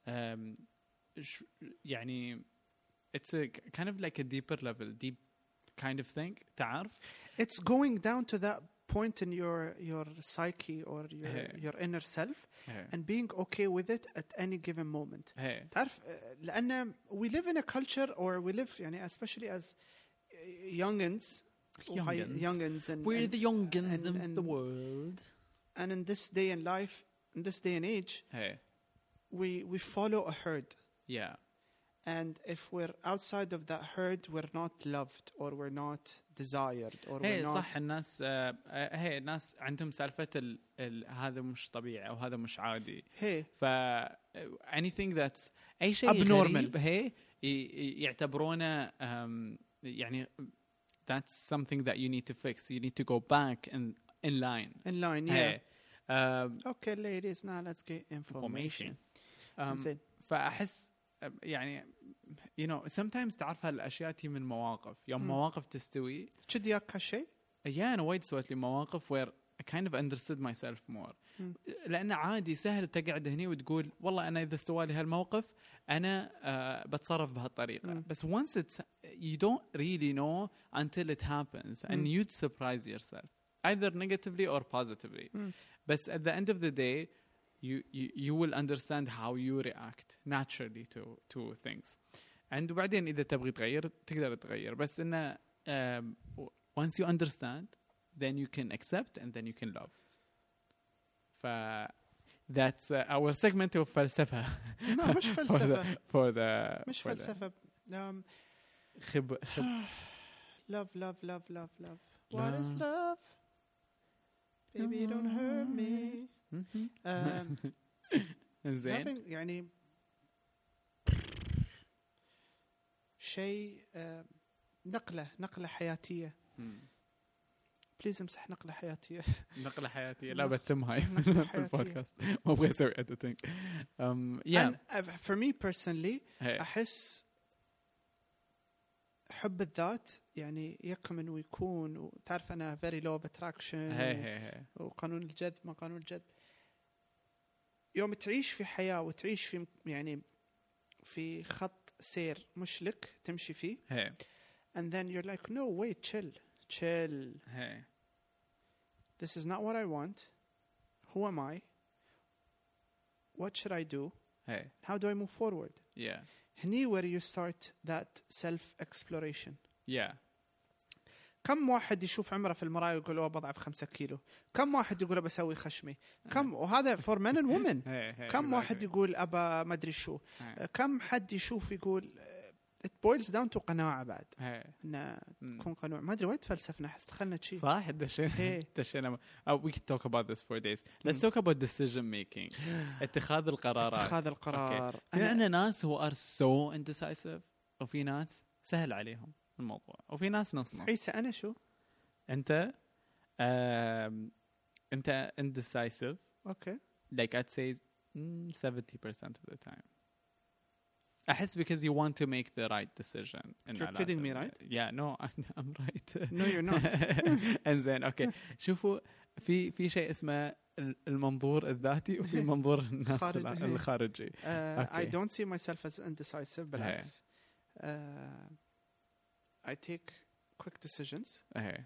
S1: it's a kind of like a deeper level, deep kind of thing. تعرف?
S2: It's going down to that point in your psyche or your inner self and being okay with it at any given moment. تعرف لأن we live in a culture or we live especially as youngins and
S1: we're the youngins of the world,
S2: and in this day and life, in this day and age, we follow a herd.
S1: Yeah.
S2: And if we're outside of that herd, we're not loved or we're not desired or we're not.
S1: صح الناس الناس عندهم سالفة هذا مش طبيعي أو هذا مش عادي. anything that's أي شيء
S2: abnormal.
S1: يعتبرونه that's something that you need to fix. You need to go back in line.
S2: In line, yeah. Okay, ladies, now let's get information.
S1: فأحس sometimes تعرف هالأشياء تي من مواقف. يوم مواقف تستوي.
S2: شديك هالشيء؟
S1: أنا وايد سويت لي مواقف where I kind of understood myself more. لأن عادي سهل تقعد هني وتقول والله أنا إذا استوى لي هالموقف أنا بتصرف بهالطريقة. بس once it's you don't really know until it happens and you'd surprise yourself either negatively or positively. But at the end of the day you will understand how you react naturally to things. And وبعدين إذا تبغي تغير تقدر تغير. بس إنه once you understand, then you can accept and then you can love. That's our segment of فلسفة.
S2: No, مش فلسفة.
S1: for the
S2: مش فلسفة. Love. What is love? Baby, don't hurt me.
S1: زين.
S2: شيء نقلة حياتية. بليز امسح نقلة حياتية.
S1: نقلة حياتية لا بتم هاي في البودكاست ما أبغى أسوي editing.
S2: And for me personally أحس حب الذات يكمن ويكون وتعرف أنا very law of attraction وقانون الجذب ما قانون الجذب. يوم تعيش في حياة وتعيش في يعني في خط سير مش لك تمشي فيه
S1: hey.
S2: and then you're like no wait chill
S1: hey.
S2: this is not what I want, who am I, what should I do,
S1: hey.
S2: how do I move forward.
S1: Yeah.
S2: هني where you start that self exploration.
S1: Yeah.
S2: كم واحد يشوف عمره في المراية ويقول أوه بضعف 5 كيلو؟ كم واحد يقول بسوي خشمي؟ كم وهذا for men and women. كم واحد يقول أبا ما أدري شو؟ كم حد يشوف يقول it boils down to قناعة بعد. إنه تكون قنوع. ما أدري وايد فلسفنا حس دخلنا شيء.
S1: صح دشينا. We can talk about this for days. Let's talk about decision making. اتخاذ القرار. في عندنا ناس who are so indecisive وفي ناس سهل عليهم الموضوع وفي ناس نص.
S2: عيسى أنا شو؟
S1: أنت indecisive.
S2: Okay.
S1: Like I'd say 70% of the time. أحس because you want to make the right decision.
S2: You're kidding me, right?
S1: Yeah, no, I'm right.
S2: No, you're not.
S1: إنزين okay. شوفوا في شيء اسمه المنظور الذاتي وفي منظور الناس الخارجي.
S2: I don't see myself as indecisive, بالعكس. I take quick decisions.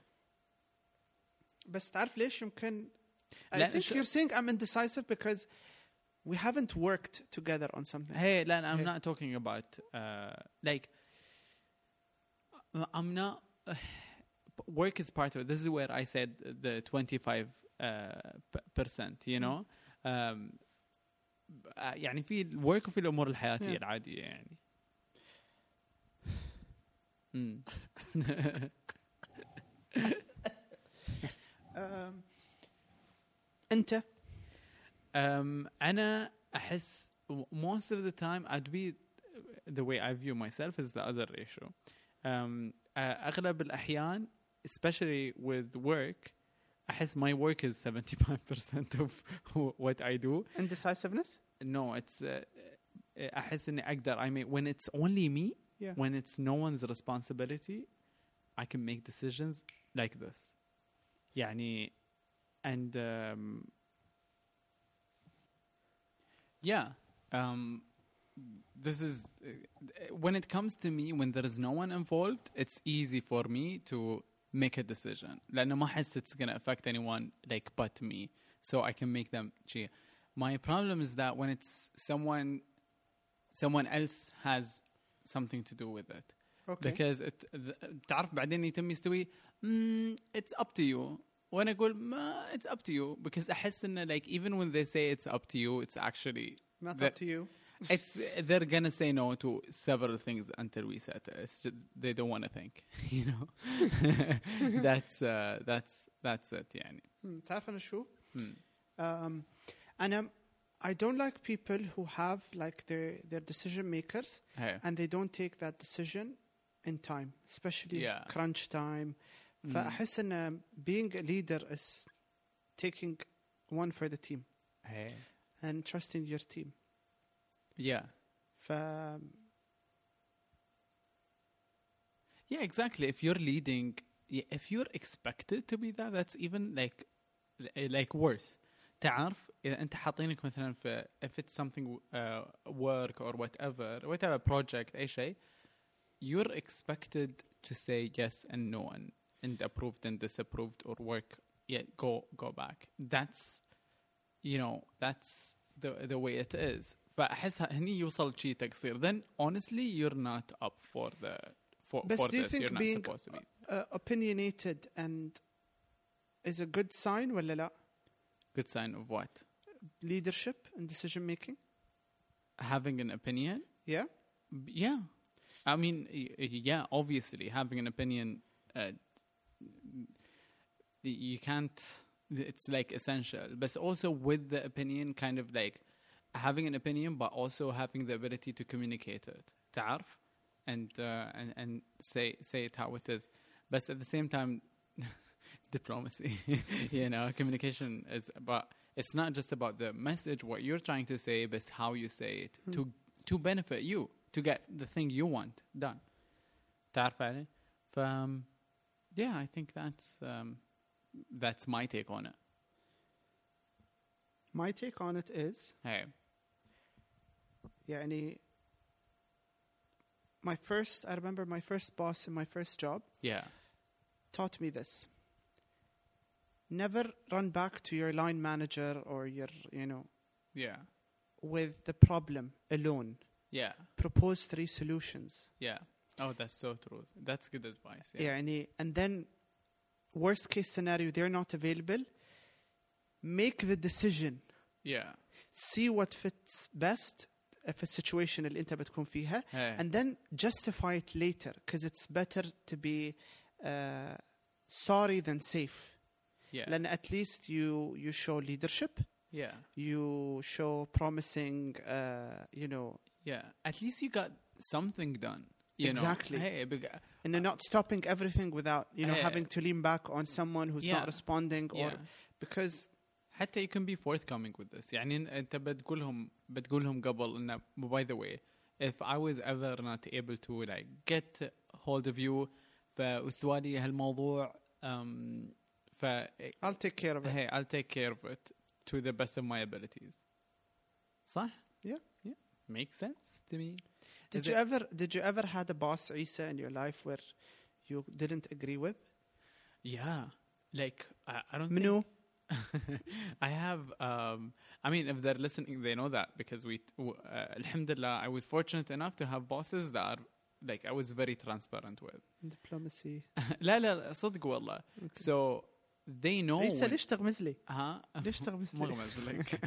S2: بس تعرف ليش يمكن I think you're saying I'm indecisive because we haven't worked together on something.
S1: Hey, I'm not talking about like I'm not work is part of it. This is where I said the 25%, you know. يعني في الورك وفي الأمور الحياتية العادية يعني.
S2: أنت
S1: أنا أحس most of the time I'd be the way I view myself is the other ratio. أغلب الأحيان especially with work أحس my work is 75% of what I do.
S2: Indecisiveness?
S1: No, it's أحس إني أقدر I mean when it's only me, when it's no one's responsibility, I can make decisions like this. يعني and this is when it comes to me, when there is no one involved, it's easy for me to make a decision. لأنه ما أحس it's gonna affect anyone like but me, so I can make them cheer. My problem is that when it's someone else has something to do with it.
S2: Okay.
S1: Because تعرف بعدين يتم يستوي it's up to you. When I go, it's up to you, because أحس إنه like even when they say it's up to you, it's actually
S2: not up to you.
S1: They're gonna say no to several things until we set it. It's just, they don't want to think, you know. That's it يعني.
S2: تعرف أنا شو؟ أنا I don't like people who have like their decision makers and they don't take that decision in time, especially crunch time. فأحس إن being a leader is taking one for the team and trusting your team.
S1: Yeah. Yeah, exactly. If you're leading, if you're expected to be that, that's even like worse. تعرف إذا أنت حاطينك مثلا في if it's something work or whatever project أي شيء, you're expected to say yes and no and approved and disapproved or work go back. That's that's the way it is. فأحس هني يوصل شيء تقصير. Then honestly you're not up for for
S2: do you
S1: this.
S2: think
S1: You're not
S2: being
S1: supposed to be
S2: opinionated and is a good sign ولا لا?
S1: Good sign of what?
S2: Leadership and decision making.
S1: Having an opinion?
S2: Yeah.
S1: Yeah. I mean, yeah, obviously having an opinion, you can't, it's like essential, but also with the opinion, kind of like having an opinion, but also having the ability to communicate it, تعرف, and say it how it is. But at the same time, diplomacy, communication is about, it's not just about the message, what you're trying to say, but how you say it to benefit you, to get the thing you want done. تعرف علي? I think that's my take on it.
S2: My take on it is
S1: Hey.
S2: يعني I remember my first boss in my first job
S1: Yeah.
S2: taught me this. Never run back to your line manager or your,
S1: Yeah.
S2: with the problem alone.
S1: Yeah.
S2: Propose 3 solutions.
S1: Yeah. Oh, that's so true. That's good advice. Yeah.
S2: يعني, and then worst case scenario, they're not available. Make the decision.
S1: Yeah.
S2: See what fits best في السيتويشن اللي انت بتكون فيها.
S1: Hey.
S2: And then justify it later, because it's better to be sorry than safe.
S1: Yeah.
S2: Then at least you show leadership.
S1: Yeah.
S2: You show promising,
S1: Yeah. At least you got something done. You
S2: Exactly.
S1: know? Hey,
S2: and you're not stopping everything without,
S1: Hey.
S2: having to lean back on someone who's
S1: Yeah.
S2: not responding, or
S1: Yeah.
S2: because
S1: حتى you can be forthcoming with this. يعني انت بتقولهم قبل انه by the way, if I was ever not able to like get hold of you فسوالي هالموضوع
S2: I'll take care of it.
S1: Hey, I'll take care of it to the best of my abilities. صح?
S2: Yeah.
S1: Makes sense to me.
S2: Did you ever had a boss, Isa, in your life where you didn't agree with?
S1: Yeah. Like I don't
S2: Minu?
S1: I have I mean, if they're listening they know that, because alhamdulillah, I was fortunate enough to have bosses that are like I was very transparent with.
S2: Diplomacy.
S1: لا صدق والله.
S2: Okay.
S1: So they know
S2: Isa, ليش تغمز لي؟
S1: ها
S2: ليش تغمز لي؟
S1: مغمز لك.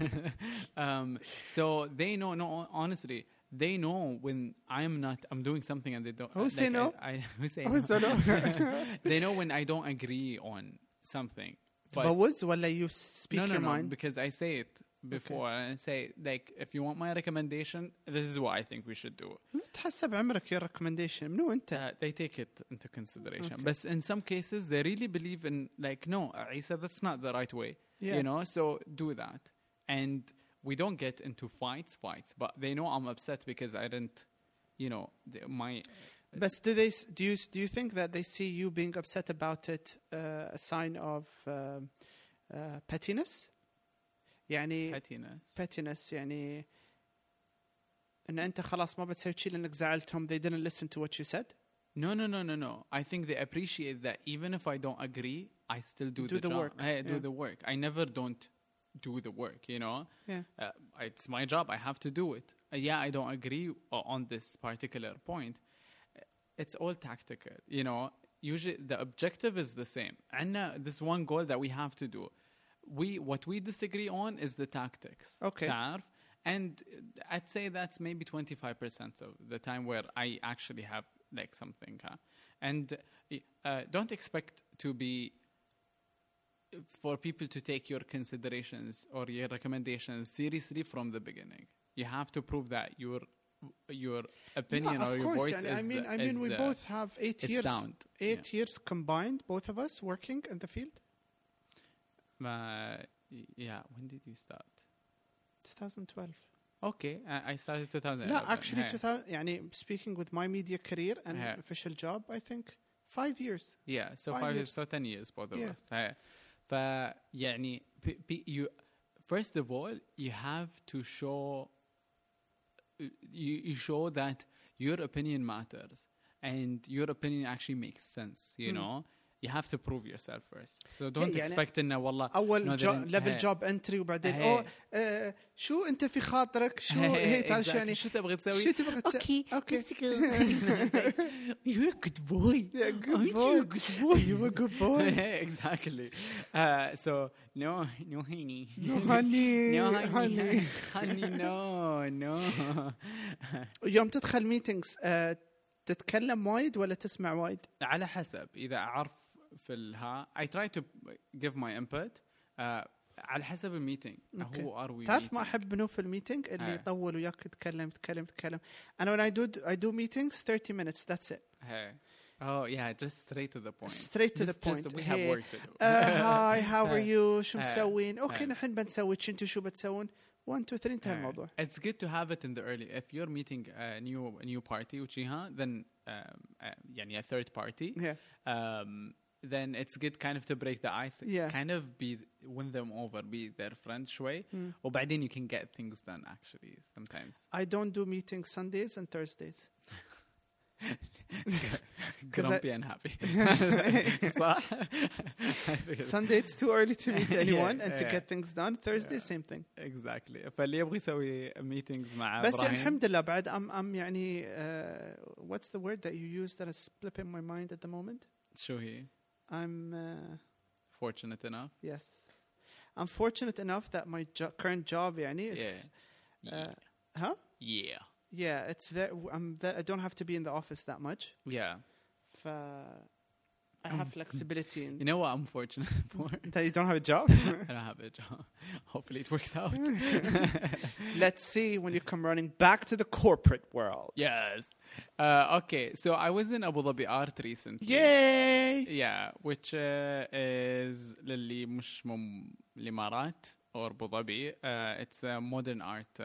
S1: So they know, no, honestly, they know when I'm doing something and they don't.
S2: Who say no?
S1: Who say
S2: Who's
S1: no?
S2: the no?
S1: They know when I don't agree on something.
S2: But ولا you speak your
S1: no,
S2: mind?
S1: because I say it before and I say, like, if you want my recommendation, this is what I think we should do.
S2: لا تحسب عمرك your recommendation. منو أنت؟
S1: They take it into consideration.
S2: Okay.
S1: But in some cases, they really believe in, like, no, Isa, that's not the right way.
S2: Yeah.
S1: You know, so do that. And we don't get into fights, but they know I'm upset because I didn't, my...
S2: But do you think that they see you being upset about it a sign of pettiness? يعني pettiness يعني إن أنت خلاص ما بتسوي شيء لأنك زعلتهم. They didn't listen to what you said.
S1: No. I think they appreciate that even if I don't agree, I still do the job.
S2: work.
S1: Hey, do
S2: Yeah.
S1: the work. I never don't do the work,
S2: Yeah.
S1: It's my job. I have to do it. Yeah, I don't agree on this particular point. It's all tactical, Usually the objective is the same. And this one goal that we have to do. What we disagree on is the tactics.
S2: Okay.
S1: And I'd say that's maybe 25% of the time where I actually have like something. And don't expect for people to take your considerations or your recommendations seriously from the beginning. You have to prove that your opinion or your voice
S2: I mean, we both have 8 years.
S1: Sound.
S2: 8 years combined, both of us working in the field.
S1: Yeah. When did you start?
S2: 2012.
S1: Okay, I started 2011.
S2: No, actually, 2000. يعني speaking with my media career and official job, I think 5 years.
S1: Yeah, so 5 years, so 10 years, both of us. فيعني you first of all you have to show you show that your opinion matters and your opinion actually makes sense. You know, you have to prove yourself first. So don't expect إنه والله
S2: أول level job entry وبعدين شو أنت في خاطرك شو هي تعال يعني
S1: شو تبغى تسوي؟
S2: شو تبغى تسوي؟
S1: Okay. You're a good boy.
S2: Yeah, good boy.
S1: You're a good boy.
S2: You a good boy.
S1: Exactly. So no honey.
S2: No honey.
S1: No honey. No.
S2: يوم تدخل meetings تتكلم وايد ولا تسمع وايد؟
S1: على حسب. إذا أعرف في I try to give my input. على حسب الميتينج. Who are we?
S2: تعرف ما أحب منو في الميتينج اللي يطول وياك تتكلم. أنا when I do meetings 30 minutes that's it.
S1: Oh yeah, just straight to the point.
S2: Straight to the point.
S1: We have work to do.
S2: Hi, how are you? شو مسوين؟ أوكي نحن بنسوي أنتوا شو بتسوون؟ 1 2 3 انتهى الموضوع. It's
S1: good to have it in the early. If you're meeting a new party وشيها, then يعني a third party. then it's good kind of to break the ice.
S2: Yeah.
S1: Kind of win them over, be their friend شوي. وبعدين you can get things done actually sometimes.
S2: I don't do meetings Sundays and Thursdays.
S1: Grumpy and happy. صح؟
S2: Sunday it's too early to meet anyone and to get things done. Thursday same thing.
S1: Exactly. فاللي يبغى يسوي meetings مع
S2: بس
S1: إبراهيم.
S2: الحمد لله بعد I'm يعني what's the word that you use that is slipping my mind at the moment?
S1: شو هي؟
S2: I'm
S1: Fortunate enough.
S2: yes. I'm fortunate enough that my current job يعني is huh?
S1: Yeah.
S2: Yeah, it's very. I don't have to be in the office that much.
S1: Yeah.
S2: I have flexibility.
S1: You know what I'm fortunate for?
S2: That you don't have a job?
S1: I don't have a job. Hopefully it works out.
S2: Let's see when you come running back to the corporate world.
S1: Yes. Okay, so I was in Abu Dhabi Art recently.
S2: Yay!
S1: Yeah, which is للي مش الإمارات or Abu Dhabi. It's a modern art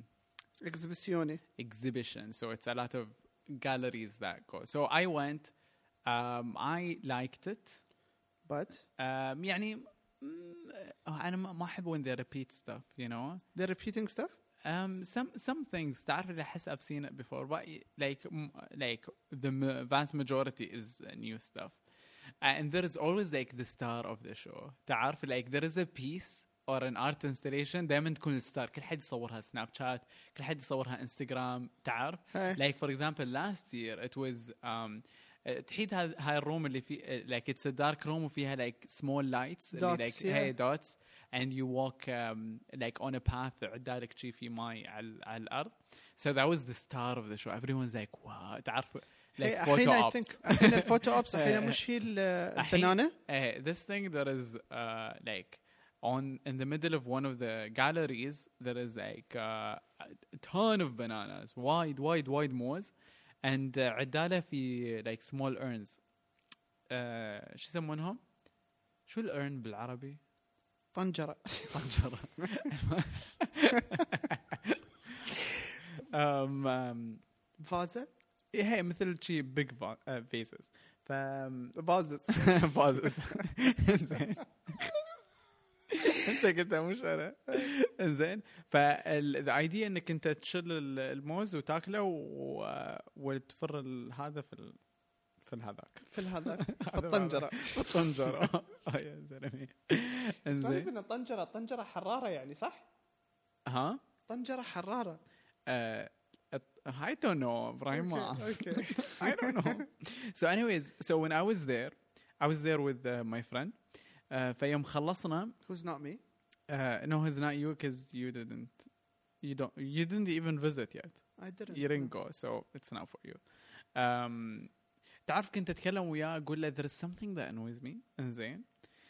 S1: exhibition. So it's a lot of galleries that go. So I went. I liked it.
S2: But
S1: يعني أنا ما أحب when they repeat stuff, you know.
S2: They're repeating stuff?
S1: Some things تعرف اللي أحس I've seen it before, but like the vast majority is new stuff. And there is always like the star of the show. تعرف like there is a piece or an art installation دائما تكون الستار. كل حد يصورها سناب شات، كل حد يصورها انستغرام. تعرف like for example last year it was تحيد هاي الروم اللي في like it's a dark room وفيها like small lights اللي like هاي dots and you walk like on a path عدالك شي في ماي على الأرض. So that was the star of the show. Everyone's like wow. تعرف like photo ops.
S2: الحين الفوتو اوبس الحين مش هي البنانة.
S1: This thing that is like in the middle of one of the galleries there is like a ton of bananas, wide moors. And عدالة في like small urns. شو يسمونهم؟ شو الurn بالعربي؟
S2: طنجرة. فازة؟
S1: هي مثل شيء big vases. vases. انت قلتها مش انا. زين فالايديا انك انت تشيل الموز وتاكله وتفر هذا في الهذاك
S2: في الطنجره.
S1: يا زلمه.
S2: زين ان طنجره حراره يعني صح؟
S1: ها
S2: طنجره حراره.
S1: I don't know Ibrahim.
S2: Okay.
S1: I don't know. So anyways, so when I was there with my friend. فيوم خلصنا.
S2: Who's not me?
S1: No, he's not you because you didn't even visit yet.
S2: I didn't.
S1: You didn't go, so it's not for you. تعرف كنت أتكلم وياه أقول له there is something that annoys me. إنزين.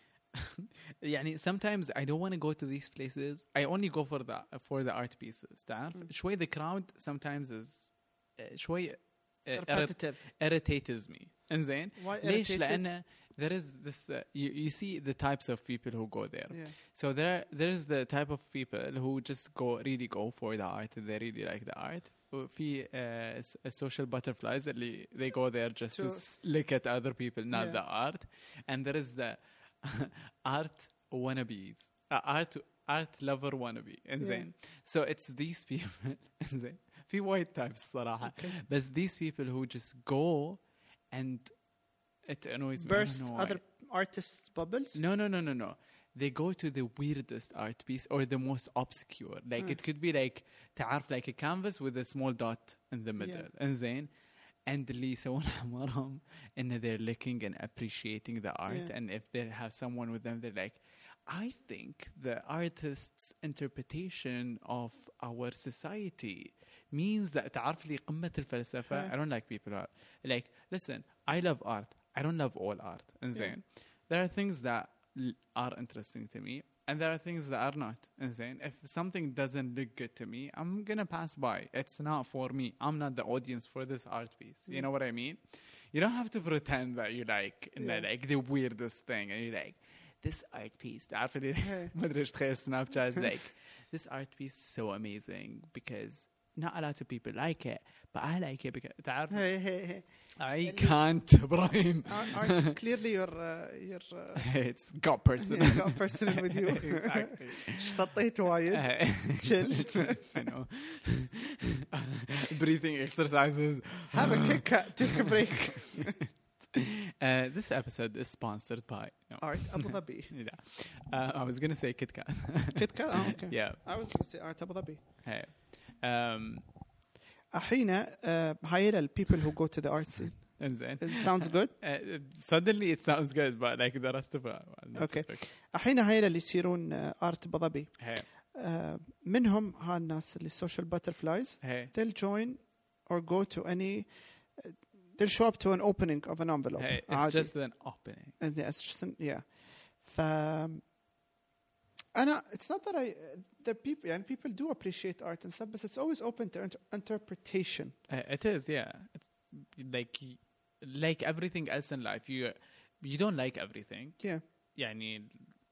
S1: يعني sometimes I don't want to go to these places. I only go for the art pieces. تعرف شوي the crowd sometimes is شوي
S2: repetitive.
S1: irritates me. إنزين.
S2: Why
S1: ليش؟ لأنه there is this you see the types of people who go there.
S2: Yeah.
S1: So there's the type of people who just really go for the art. They really like the art. في social butterflies اللي they go there just to look at other people, not the art. And there is the art wannabes, art lover wannabe. إنزين. So it's these people. إنزين. في white types صراحة. But these people who just go and it annoys me.
S2: Burst other artists' bubbles?
S1: No. They go to the weirdest art piece or the most obscure. Like it could be like تعرف like a canvas with a small dot in the middle. إنزين. And اللي يسوون حمارهم إن they're looking and appreciating the art. And if they have someone with them, they're like, I think the artist's interpretation of our society means that تعرف لي قمة الفلسفة. I don't like people who are like, listen, I love art. I don't love all art. Insane. There are things that are interesting to me, and there are things that are not. Insane. If something doesn't look good to me, I'm gonna pass by. It's not for me. I'm not the audience for this art piece. You know what I mean? You don't have to pretend that you like the weirdest thing, and you're like, this art piece. تعرف اللي ما أدري إيش تخيل سناب شات like this art piece is so amazing because not a lot of people like it, but I like it because تعرف
S2: Hey.
S1: I can't إبراهيم.
S2: Art, clearly you're
S1: It's got personal.
S2: yeah, got personal with you.
S1: Exactly.
S2: اشتطيت وايد. Chill.
S1: I know. Breathing exercises.
S2: Have a kick cut. Take a break.
S1: This episode is sponsored by
S2: Art Abu Dhabi.
S1: Yeah. I was gonna say Kit Kat.
S2: Kit Kat. Oh, okay.
S1: Yeah.
S2: I was going to say Art Abu Dhabi.
S1: Hey.
S2: الحين هاي people who go to the art scene.
S1: إنزين.
S2: It sounds good.
S1: Suddenly it sounds good, but like the rest of it.
S2: Okay. الحين هاي اللي يصيرون art أبو ظبي.
S1: Hey.
S2: منهم هالناس اللي social butterflies.
S1: Hey.
S2: They'll join or go to any. They'll show up to an opening of an envelope.
S1: Hey, it's
S2: عادي.
S1: just an opening.
S2: It's just yeah. It's not that the people and people do appreciate art and stuff, but it's always open to interpretation.
S1: It is, yeah. It's like everything else in life. You don't like everything.
S2: Yeah.
S1: يعني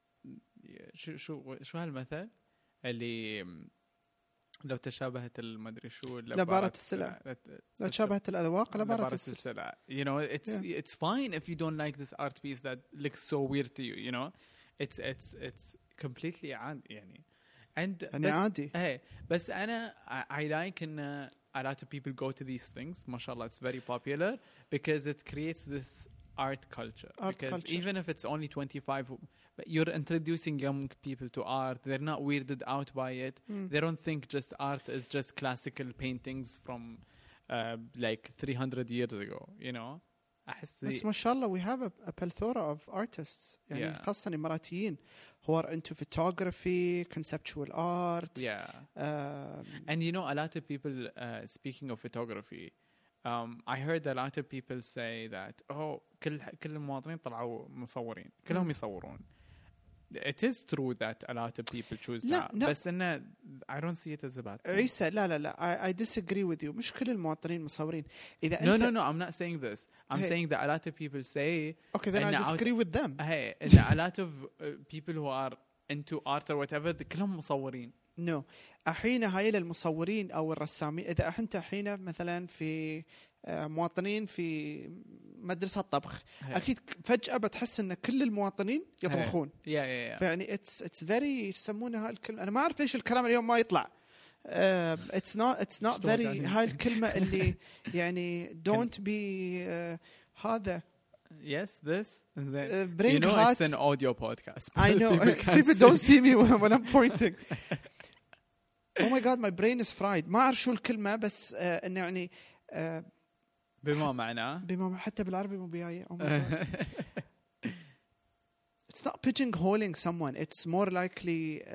S1: شو هالمثل اللي لو تشابهت المدري شو
S2: لبارة السلع لو تشابهت الأذواق لبارة
S1: السلع. You know, it's fine if you don't like this art piece that looks so weird to you. You know, it's completely عادي يعني. And
S2: عادي.
S1: Hey, بس أنا I like in a lot of people go to these things. MashaAllah, it's very popular because it creates this art culture. Even if it's only 25, but you're introducing young people to art. They're not weirded out by it. They don't think just art is just classical paintings from like 300 years ago, you know.
S2: بس ما شاء الله we have a plethora of artists يعني خاصة إماراتيين who are into photography, conceptual art.
S1: Yeah. And you know, a lot of people, speaking of photography, I heard a lot of people say that كل المواطنين طلعوا مصورين كلهم يصورون. It is true that a lot of people choose that. بس إنه I don't see it as a bad thing.
S2: عيسى لا I disagree with you. مش كل المواطنين مصورين. إذا
S1: No, I'm not saying this. I'm saying that a lot of people say.
S2: Okay, then I disagree with them.
S1: Hey, a lot of people who are into art or whatever كلهم مصورين.
S2: No. الحين هاي المصورين أو الرسامين إذا أنت الحين مثلا في مواطنين في مدرسة طبخ أكيد فجأة بتحس إن كل المواطنين يطبخون.
S1: Yeah.
S2: فيعني it's very يسمونها هالكلمة أنا ما أعرف ليش الكلام اليوم ما يطلع. It's not very هاي الكلمة اللي يعني don't be هذا.
S1: Yes, this.
S2: Bring
S1: you know,
S2: hot.
S1: It's an audio podcast.
S2: I know. People don't see me when I'm pointing. Oh my God, my brain is fried. ما أعرف شو الكلمة بس إنه يعني.
S1: بما معناه.
S2: حتى بالعربي مو بياية. Oh my God. It's not pigeonholing someone. It's more likely.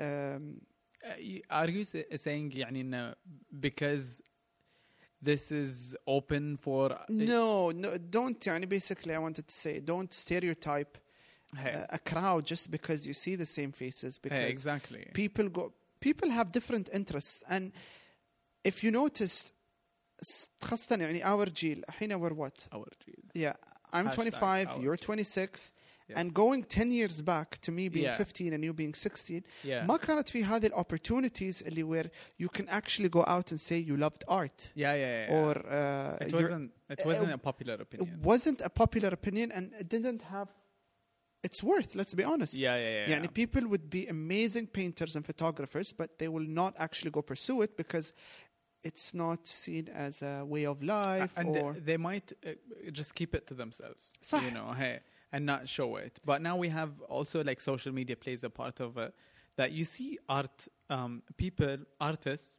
S1: Are you saying يعني إنه because this is open for?
S2: No, don't. يعني basically, I wanted to say, don't stereotype a crowd just because you see the same faces. Because
S1: exactly.
S2: People have different interests, and if you notice, خاصة يعني our جيل. الحين we're what?
S1: Our جيل.
S2: Yeah, I'm 25. You're 26. Yes. And going 10 years back to me being 15 and you being 16, ما كانت في هذه opportunities اللي where you can actually go out and say you loved art.
S1: Yeah.
S2: Or
S1: it wasn't a popular opinion.
S2: It wasn't a popular opinion, and it didn't have its worth. Let's be honest.
S1: Yeah.
S2: يعني people would be amazing painters and photographers, but they will not actually go pursue it because it's not seen as a way of life.
S1: And
S2: or
S1: they might just keep it to themselves.
S2: صح.
S1: You know, and not show it. But now we have also like social media plays a part of it, that you see art, artists,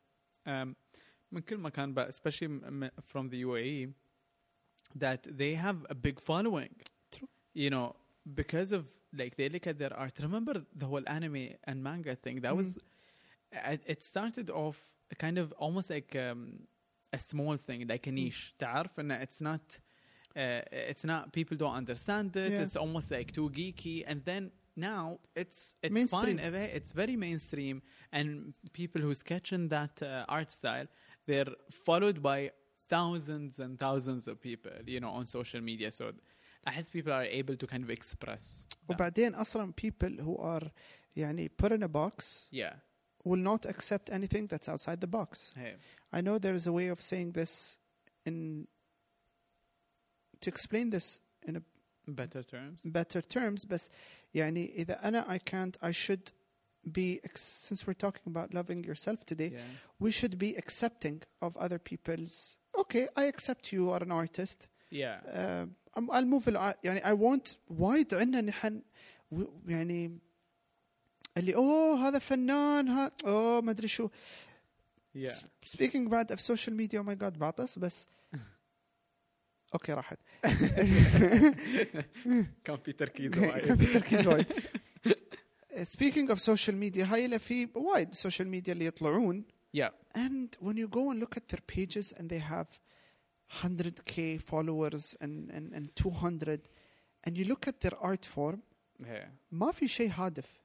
S1: من كل مكان, but especially from the UAE, that they have a big following.
S2: True.
S1: You know, because of like they look at their art. Remember the whole anime and manga thing? That was, it started off kind of almost like a small thing, like a niche. تعرف إن it's not, people don't understand it. It's almost like too geeky, and then now it's
S2: mainstream.
S1: Fine. It's very mainstream, and people who sketch in that art style, they're followed by thousands and thousands of people, you know, on social media. So I guess people are able to kind of express.
S2: وبعدين أصلاً people who are يعني put in a box.
S1: Yeah.
S2: will not accept anything that's outside the box.
S1: Hey.
S2: I know there is a way of saying this to explain this in a better terms, بس يعني إذا أنا I should be, since we're talking about loving yourself today, we should be accepting of other people's, okay, I accept you are an artist. I'll move يعني I want وايد عنا نحن يعني اللي هذا فنان ما أدري شو. Speaking about of social media, oh my God بعطس بس اوكي راحت.
S1: كان في تركيز وايد.
S2: Speaking of social media, هاي اللي في وايد social media اللي يطلعون. And when you go and look at their pages and they have 100k followers and 200, and you look at their art form, ما في شيء هادف.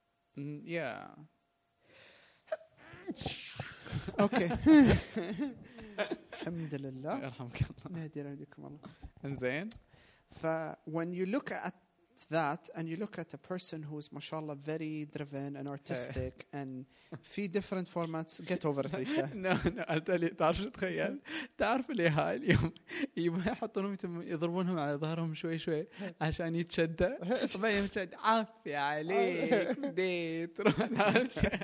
S2: اوكي. الحمد لله.
S1: يرحمك الله.
S2: يهديكم الله.
S1: إنزين.
S2: When you look at that and you look at a person who's mashallah very driven and artistic and في different formats, get over it Lisa.
S1: No, تعرف شو تخيل؟ تعرف اللي هاي اليوم يحطونهم يضربونهم على ظهرهم شوي عشان يتشدى. طبعا يتشدى عافية عليك ديت ما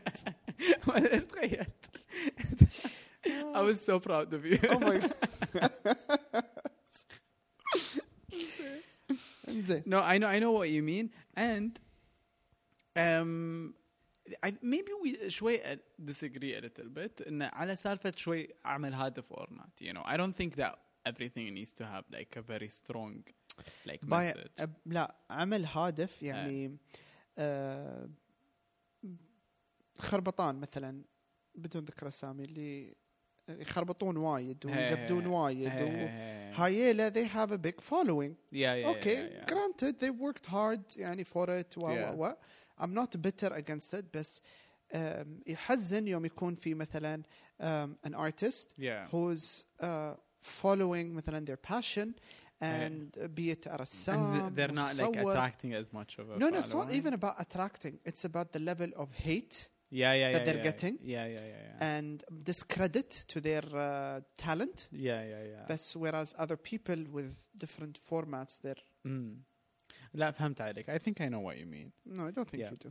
S1: تخيل. I was so proud of you.
S2: Oh my God.
S1: No, I know what you mean, and maybe we شوي disagree a little bit. إن على سالفة شوي أعمل هدف or not. You know, I don't think that everything needs to have like a very strong like message.
S2: لا عمل هادف يعني خربطان مثلا بدون ذكر أسامي اللي يخربطون وايد ويزبدون وايد هايلا they have a big following. Granted they've worked hard يعني for it I'm not bitter against it بس يحزن يوم يكون في مثلا an artist who's following مثلا their passion and be it رسام
S1: and they're not like attracting as much of a
S2: no it's not even about attracting, it's about the level of hate that they're getting and discredit to their talent. But whereas other people with different formats they're
S1: لا فهمت عليك. I think I know what you mean.
S2: No, I don't think you do.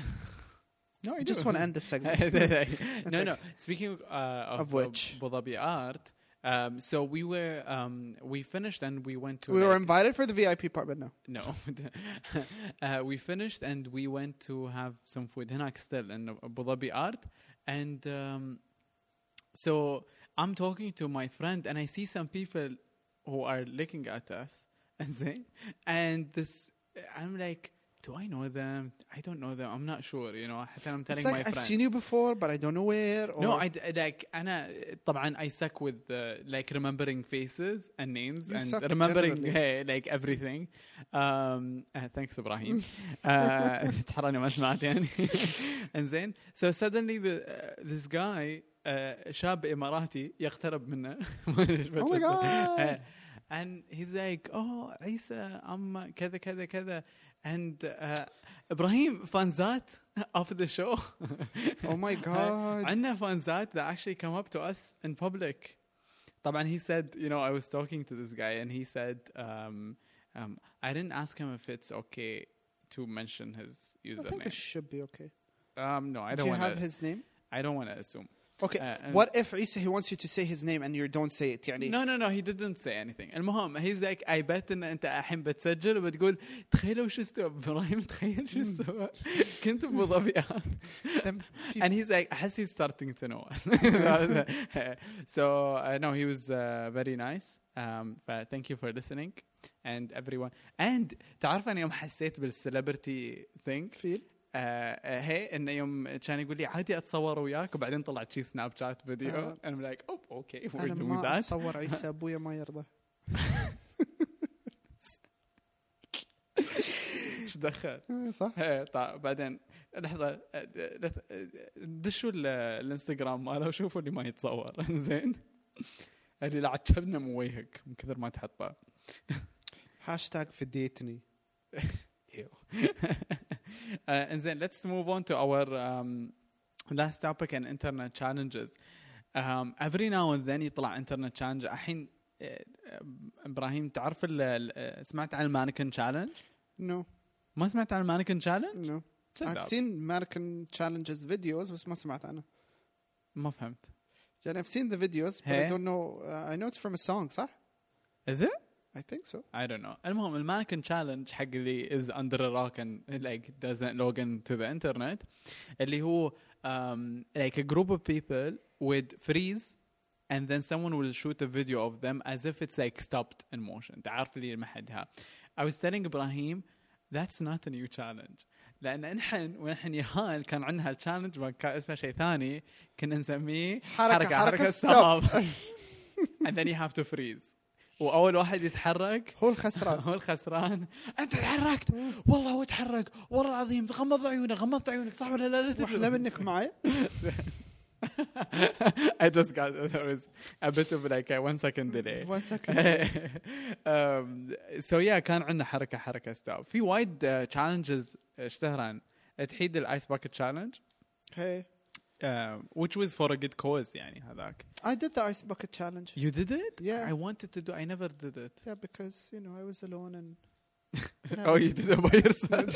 S1: No, I
S2: just want to end the segment.
S1: No. Speaking of
S2: which,
S1: Abu Dhabi art. So we finished and we went to.
S2: We were invited for the VIP part, but no.
S1: No, we finished and we went to have some food. هناك still in Abu Dhabi art, and so I'm talking to my friend and I see some people who are looking at us and this I'm like, do I know them? I don't know them. I'm not sure, you know. I'm telling my friend.
S2: I've seen you before, but I don't know where. Or
S1: no, I like. طبعا I suck with like remembering faces and names
S2: you
S1: and remembering like everything. Thanks, Ibrahim. تحراني ما سمعت يعني. إنزين. So suddenly this guy شاب إماراتي يقترب منا.
S2: Oh my God.
S1: And he's like, oh, عيسى كذا. And Ibrahim, fanzat of the show.
S2: Oh my God.
S1: عندنا fanzat that actually come up to us in public. طبعا he said, you know, I was talking to this guy and he said, I didn't ask him if it's okay to mention his username.
S2: I think it should be okay.
S1: No, I don't want to.
S2: Do you have his name?
S1: I don't want to assume.
S2: Okay, what if Isa, he wants you to say his name and you don't say it يعني?
S1: No, he didn't say anything. المهم, he's like, I bet إن أنت الحين بتسجل وبتقول تخيلوا شو استوى إبراهيم تخيل شو استوى كنت بأبو ظبي. And he's like, أحس he's starting to know us. So no, he was very nice. Thank you for listening and everyone. And تعرف أنا يوم حسيت بالcelebrity thing.
S2: Feel.
S1: هي إنه يوم كان يقول لي عادي أتصور وياك وبعدين طلعت شي سناب شات فيديو. And I'm like, oh, okay, we're
S2: doing that. أنا ما أتصور عيسى أبويا ما يرضى.
S1: إيش دخل؟
S2: صح.
S1: طيب بعدين لحظة دشوا الانستغرام ماله وشوفوا اللي ما يتصور. زين. اللي لا عتشبنا من وجهك من كثر ما تحطه.
S2: هاشتاج فديتني.
S1: And then let's move on to our last topic and internet challenges. Every now and then يطلع internet challenge. الحين إبراهيم تعرف سمعت عن المانيكن challenge؟
S2: No.
S1: ما سمعت عن المانيكن challenge؟
S2: No. I've seen American challenges videos بس ما سمعت عنه.
S1: ما فهمت.
S2: يعني I've seen the videos but I don't know. I know it's from a song صح؟
S1: Is it?
S2: I think so.
S1: I don't know. المهم المانيكن challenge حق اللي is under a rock and like doesn't log into the internet اللي هو like a group of people would freeze and then someone will shoot a video of them as if it's like stopped in motion. تعرف اللي محدها. I was telling Ibrahim that's not a new challenge. لأن نحن يهال كان عندها الchallenge وكان اسمه شيء ثاني كنا نسميه حركة stop. And then you have to freeze. وأول واحد يتحرك
S2: هو الخسران.
S1: هو الخسران. أنت تحركت والله هو تحرك والله العظيم غمض عيونك صح ولا لا؟
S2: وإحنا منك معي.
S1: I just got there was a bit of like a 1 second delay.
S2: 1 second.
S1: So yeah كان عندنا حركة stop. في وايد challenges اشتهران. تحيد الآيس باكيت challenge.
S2: Hey.
S1: Which was for a good cause يعني هذاك.
S2: I did the ice bucket challenge.
S1: You did it?
S2: Yeah.
S1: I wanted to do. I never did it.
S2: Yeah, because you know I was alone and.
S1: Oh, you did it by yourself.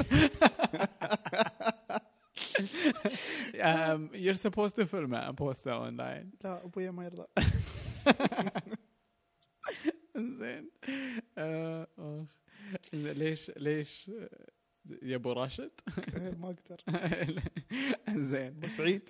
S1: You're supposed to film it and post it online.
S2: لا أبويا ما يرضى.
S1: زين. ليش يا ابو راشد؟
S2: ما اقدر.
S1: زين.
S2: بسعيد.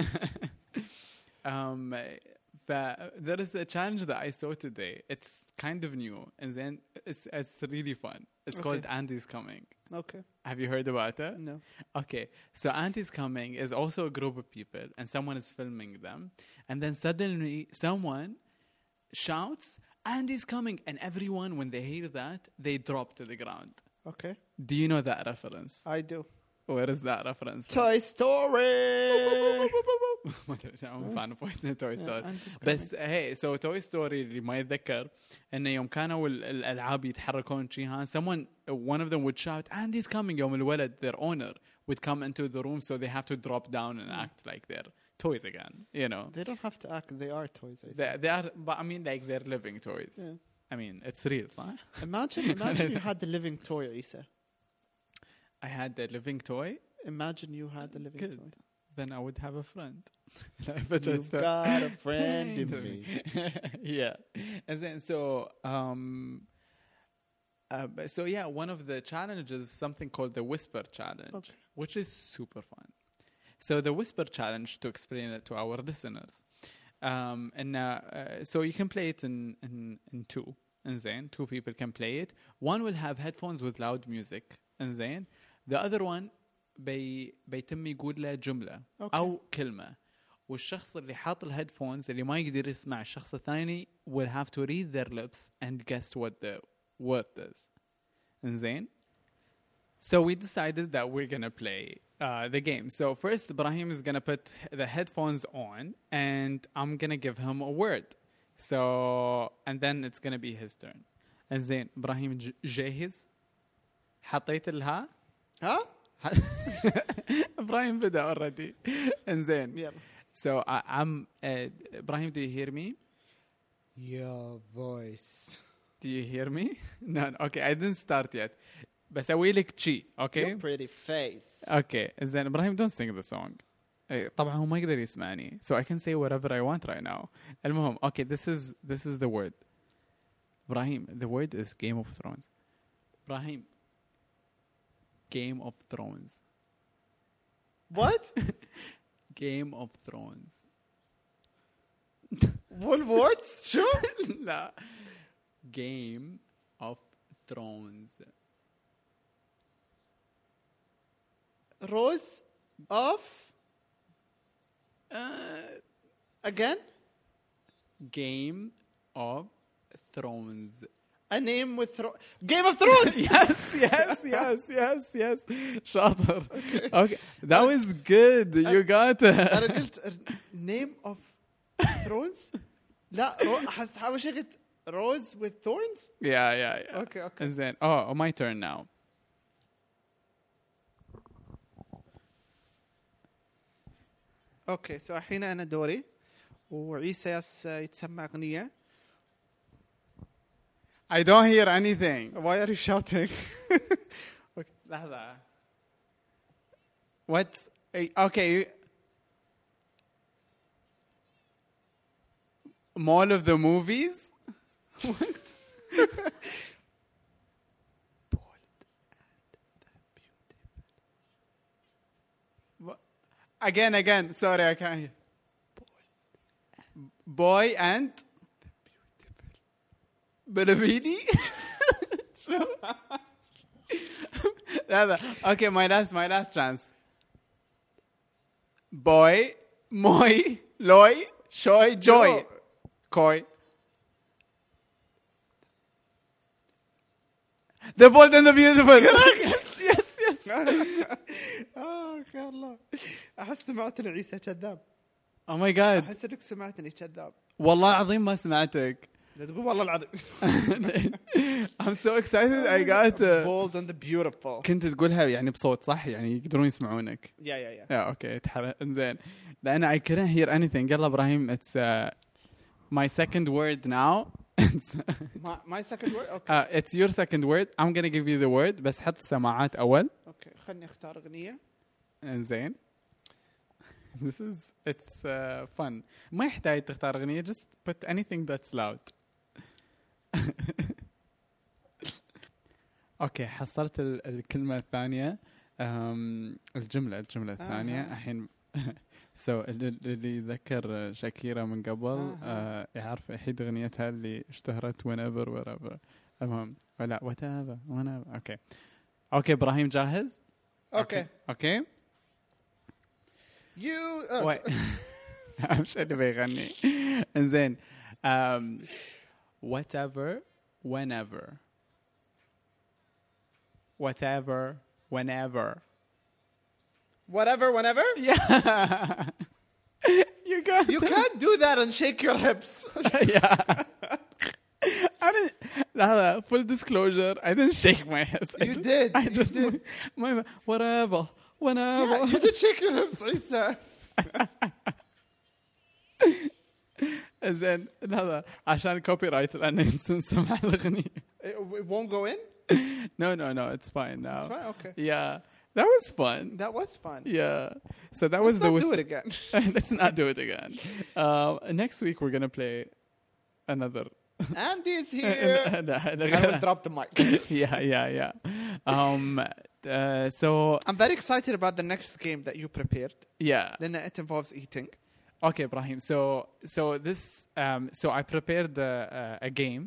S1: There is a challenge that I saw today. It's kind of new and then it's really fun. It's called Andy's Coming.
S2: Okay.
S1: Have you heard about it?
S2: No.
S1: Okay. So Andy's Coming is also a group of people and someone is filming them and then suddenly someone shouts Andy's coming and everyone when they hear that they drop to the ground.
S2: Okay.
S1: Do you know that reference?
S2: I do.
S1: Where is that reference from?
S2: Toy Story.
S1: I'm a fan of Toy Story. بس hey, so Toy Story اللي ما يتذكر إنه يوم كانوا الألعاب يتحركون شيئا one of them would shout Andy's coming يوم الولد their owner would come into the room so they have to drop down and act like they're toys again, you know.
S2: They don't have to act, they are toys.
S1: They are, but I mean like they're living toys.
S2: Yeah.
S1: I mean it's real, صح?
S2: Imagine you had the living toy, Isa.
S1: I had the living toy.
S2: Imagine you had the living toy.
S1: Then I would have a friend.
S2: You've got a friend in me.
S1: Yeah. And then so yeah, one of the challenges is something called the Whisper Challenge, which is super fun. So the Whisper Challenge, to explain it to our listeners, so you can play it in two. And then 2 people can play it. One will have headphones with loud music. And then the other one بيتم يقول له جملة أو كلمة والشخص اللي حاط الهيدفونز اللي ما يقدر يسمع الشخص الثاني will have to read their lips and guess what the word is. إنزين. So we decided that we're gonna play the game. So first Ibrahim is gonna put the headphones on and I'm gonna give him a word. So and then it's gonna be his turn. إنزين إبراهيم جاهز؟ حطيت الها؟
S2: ها؟
S1: Ibrahim بدأ already. إنزين.
S2: يلا.
S1: So I'm Ibrahim, do you hear me?
S2: Your voice.
S1: Do you hear me? No, okay, I didn't start yet. بسوي لك شي, okay?
S2: Your pretty face.
S1: Okay, إنزين Ibrahim, don't sing the song. طبعا هو ما يقدر يسمعني. So I can say whatever I want right now. المهم, okay, this is the word. Ibrahim, the word is Game of Thrones. Ibrahim. Game of Thrones.
S2: What?
S1: Game of Thrones.
S2: One word? Sure.
S1: لا. Game of Thrones.
S2: Rose of. Again?
S1: Game of Thrones.
S2: A name with Game of Thrones.
S1: yes. شاطر. Okay, that was good. You got it.
S2: أنا قلت name of Thrones. لا أول شيء قلت Rose with thorns.
S1: Yeah.
S2: Okay.
S1: And then my turn now.
S2: اوكي سو الحين انا دوري وعيسى يتسمع اغنيه.
S1: I don't hear anything.
S2: Why are you shouting?
S1: لحظة. What's okay? Mall of the movies? What? Again. Sorry, I can't hear. Boy and Bellavini? Okay, my last chance. Boy, moi, loy, shoy, joy, koi. The Bold and the Beautiful. yes.
S2: خير الله. احس سمعتني عيسى كذاب.
S1: Oh my God.
S2: احس انك سمعتني كذاب.
S1: والله العظيم ما سمعتك.
S2: تقول والله العظيم.
S1: I'm so excited I got
S2: Bold and the Beautiful.
S1: كنت تقولها يعني بصوت صح يعني يقدرون يسمعونك.
S2: Yeah.
S1: اوكي انزين لان I couldn't hear anything. يلا ابراهيم it's my second word now.
S2: my second word. Okay.
S1: It's your second word. I'm gonna give you the word بس حط السماعات اول.
S2: اوكي خلني اختار اغنيه.
S1: انزين. It's fun. ما يحتاج تختار اغنيه just put anything that's loud. اوكي حصلت الكلمه الثانيه. الجمله الثانيه الحين. So اللي ذكر شاكيرا من قبل يعرف يحيد اغنيتها اللي اشتهرت whenever wherever. المهم لا whenever. اوكي ابراهيم جاهز؟ اوكي
S2: you
S1: مش اللي بيغني. انزين whatever whenever whatever whenever.
S2: Whatever whenever.
S1: Yeah. You
S2: can't do that and shake your hips.
S1: Yeah. I didn't. Full disclosure, I didn't shake my hips.
S2: I
S1: just
S2: did.
S1: Whatever, whenever.
S2: Yeah, you did shake your hips, Isa.
S1: زين هذا عشان كوبي رايت لأنه نسمع الأغنية.
S2: It won't go in?
S1: No, it's fine now.
S2: It's fine, okay.
S1: Yeah, that was fun.
S2: That was fun.
S1: Yeah, so that was
S2: Let's not do it again.
S1: Let's not do it again. Next week we're gonna play another.
S2: Andy's here. I will drop the mic.
S1: Yeah. So
S2: I'm very excited about the next game that you prepared.
S1: Yeah.
S2: Then it involves eating.
S1: Okay, Ibrahim. So this so I prepared a game.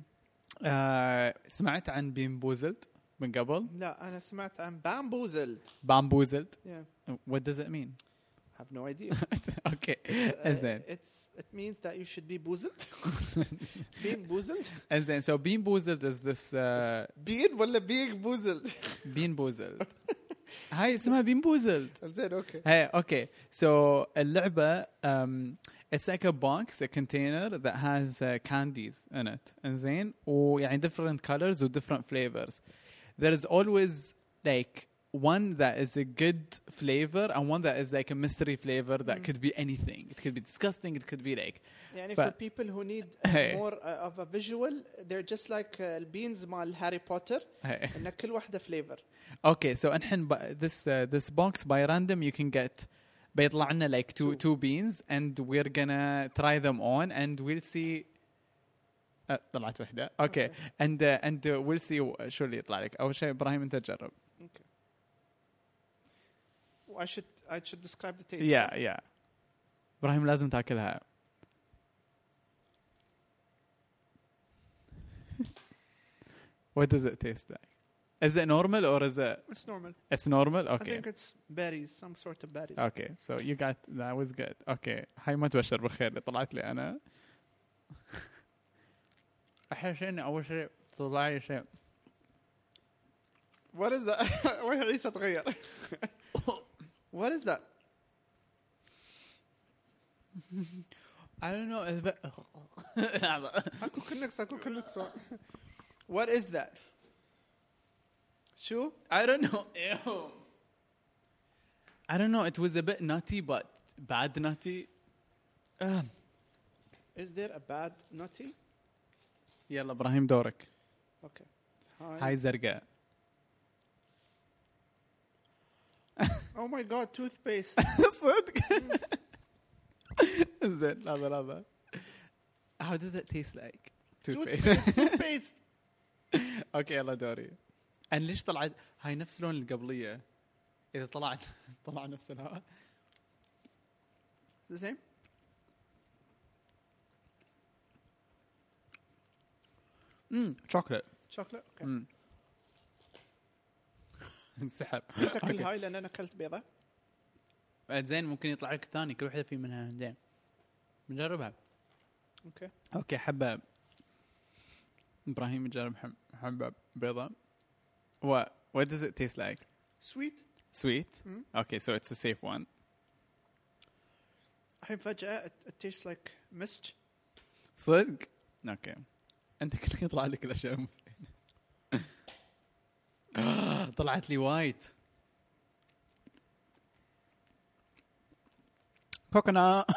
S1: سمعت عن بيمبوزلد من قبل؟
S2: لا أنا سمعت عن bamboozled.
S1: Bamboozled?
S2: Yeah.
S1: What does it mean?
S2: I have no idea.
S1: Okay.
S2: It means that you should be boozled. Being boozled.
S1: And so being boozled is this.
S2: Being ولا being boozled.
S1: Being boozled. هاي اسمها being boozled.
S2: زين okay.
S1: Hey, okay. So اللعبة it's like a box, a container that has candies in it. And زين ويعني different colors or different flavors. There is always like one that is a good flavor and one that is like a mystery flavor that could be anything. It could be disgusting. It could be like.
S2: يعني for people who need more of a visual, they're just like beans مال Harry Potter. إن كل واحدة flavor.
S1: Okay, so الحين this box by random you can get. بيطلع لنا like two beans and we're gonna try them on and we'll see. طلعت واحدة. Okay. And we'll see شو اللي يطلع لك. أول شيء إبراهيم أنت تجرب.
S2: Okay. I should describe the taste.
S1: Yeah. إبراهيم لازم تأكلها. What does it taste like? Is it normal or is it?
S2: It's normal.
S1: It's normal. Okay.
S2: I think it's berries, some sort of berries.
S1: Okay, so you got that was good. Okay, هاي ما تبشر بالخير اللي طلعت لي أنا. أحس إن أول شيء طلع لي شيء.
S2: What is that? وين عيسى تغير? What is that?
S1: I don't know.
S2: أكو كنكس. What is that? شو?
S1: I don't know. Ew. I don't know. It was a bit nutty, but bad nutty.
S2: Is there a bad nutty?
S1: يلا إبراهيم دورك.
S2: Okay.
S1: هاي زرقاء.
S2: Oh my god, toothpaste.
S1: صدق. زين لحظة. How does it taste like?
S2: Toothpaste.
S1: اوكي يلا دوري. أنا ليش طلعت هاي نفس لون القبلية؟ إذا طلع نفس الهواء.
S2: The same.
S1: chocolate.
S2: Okay.
S1: سحر.
S2: تاكل هاي لان انا اكلت بيضه.
S1: زين ممكن يطلع لك ثاني كل واحدة في منها زين. بنجربها. اوكي حبة. إبراهيم يجرب حبة بيضة. What does it taste like? Sweet? Okay, so it's a safe one.
S2: الحين فجأة it tastes like mist.
S1: صدق؟ اوكي. انت كل يطلع لك الاشياء المزينة. طلعت لي وايت. كوكونا.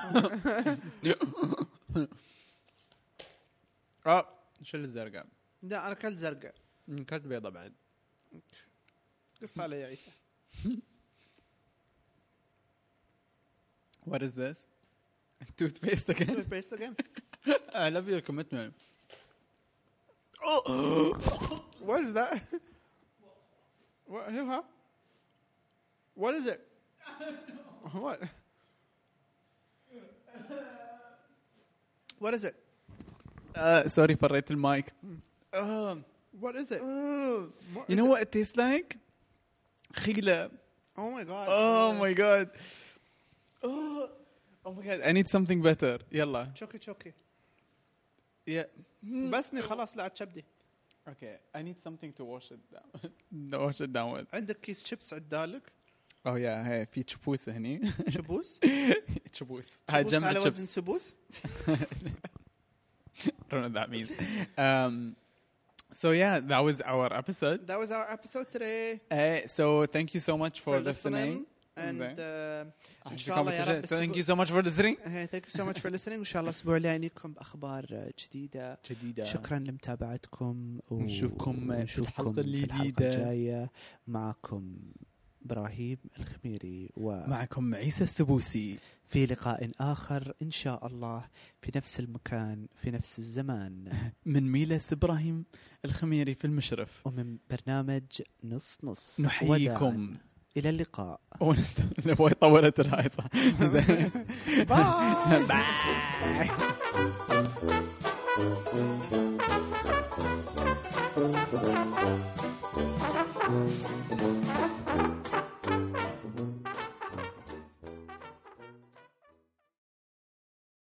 S1: شل الزرقاء.
S2: لا انا اكلت زرقاء.
S1: اكلت بيضة بعد.
S2: قص علي يا عيسى.
S1: What is this? Toothpaste again?
S2: Toothpaste again?
S1: I love your commitment.
S2: What is that? What is it? What? What is it?
S1: Sorry فريت المايك.
S2: What is it?
S1: You know what it tastes like? خيلة.
S2: Oh my god.
S1: Oh my god. Oh my god. I need something better. يلا.
S2: شوكي.
S1: Yeah.
S2: بسني خلاص لا تشبدي.
S1: Okay. I need something to wash it down with.
S2: عندك كيس شيبس عدالك؟
S1: Oh yeah. هي في شبوس هني.
S2: شبوس؟
S1: شبوس.
S2: هاي جنب على وزن سبوس.
S1: I don't know what that means. So yeah, that was our episode.
S2: That was our episode today.
S1: So thank you so much for listening.
S2: And إن شاء الله يا رب.
S1: Thank you so much for listening.
S2: Thank you so much for listening. إن شاء الله الأسبوع الجاي نجيكم بأخبار جديدة. شكرا لمتابعتكم.
S1: ونشوفكم في الحلقة
S2: الجاية. معكم إبراهيم الخميري
S1: ومعكم عيسى السبوسي
S2: في لقاء آخر إن شاء الله في نفس المكان في نفس الزمان
S1: من ميلس إبراهيم الخميري في المشرف
S2: ومن برنامج نص
S1: نحييكم
S2: إلى اللقاء.
S1: نبغى طولت الهاي صح. باي.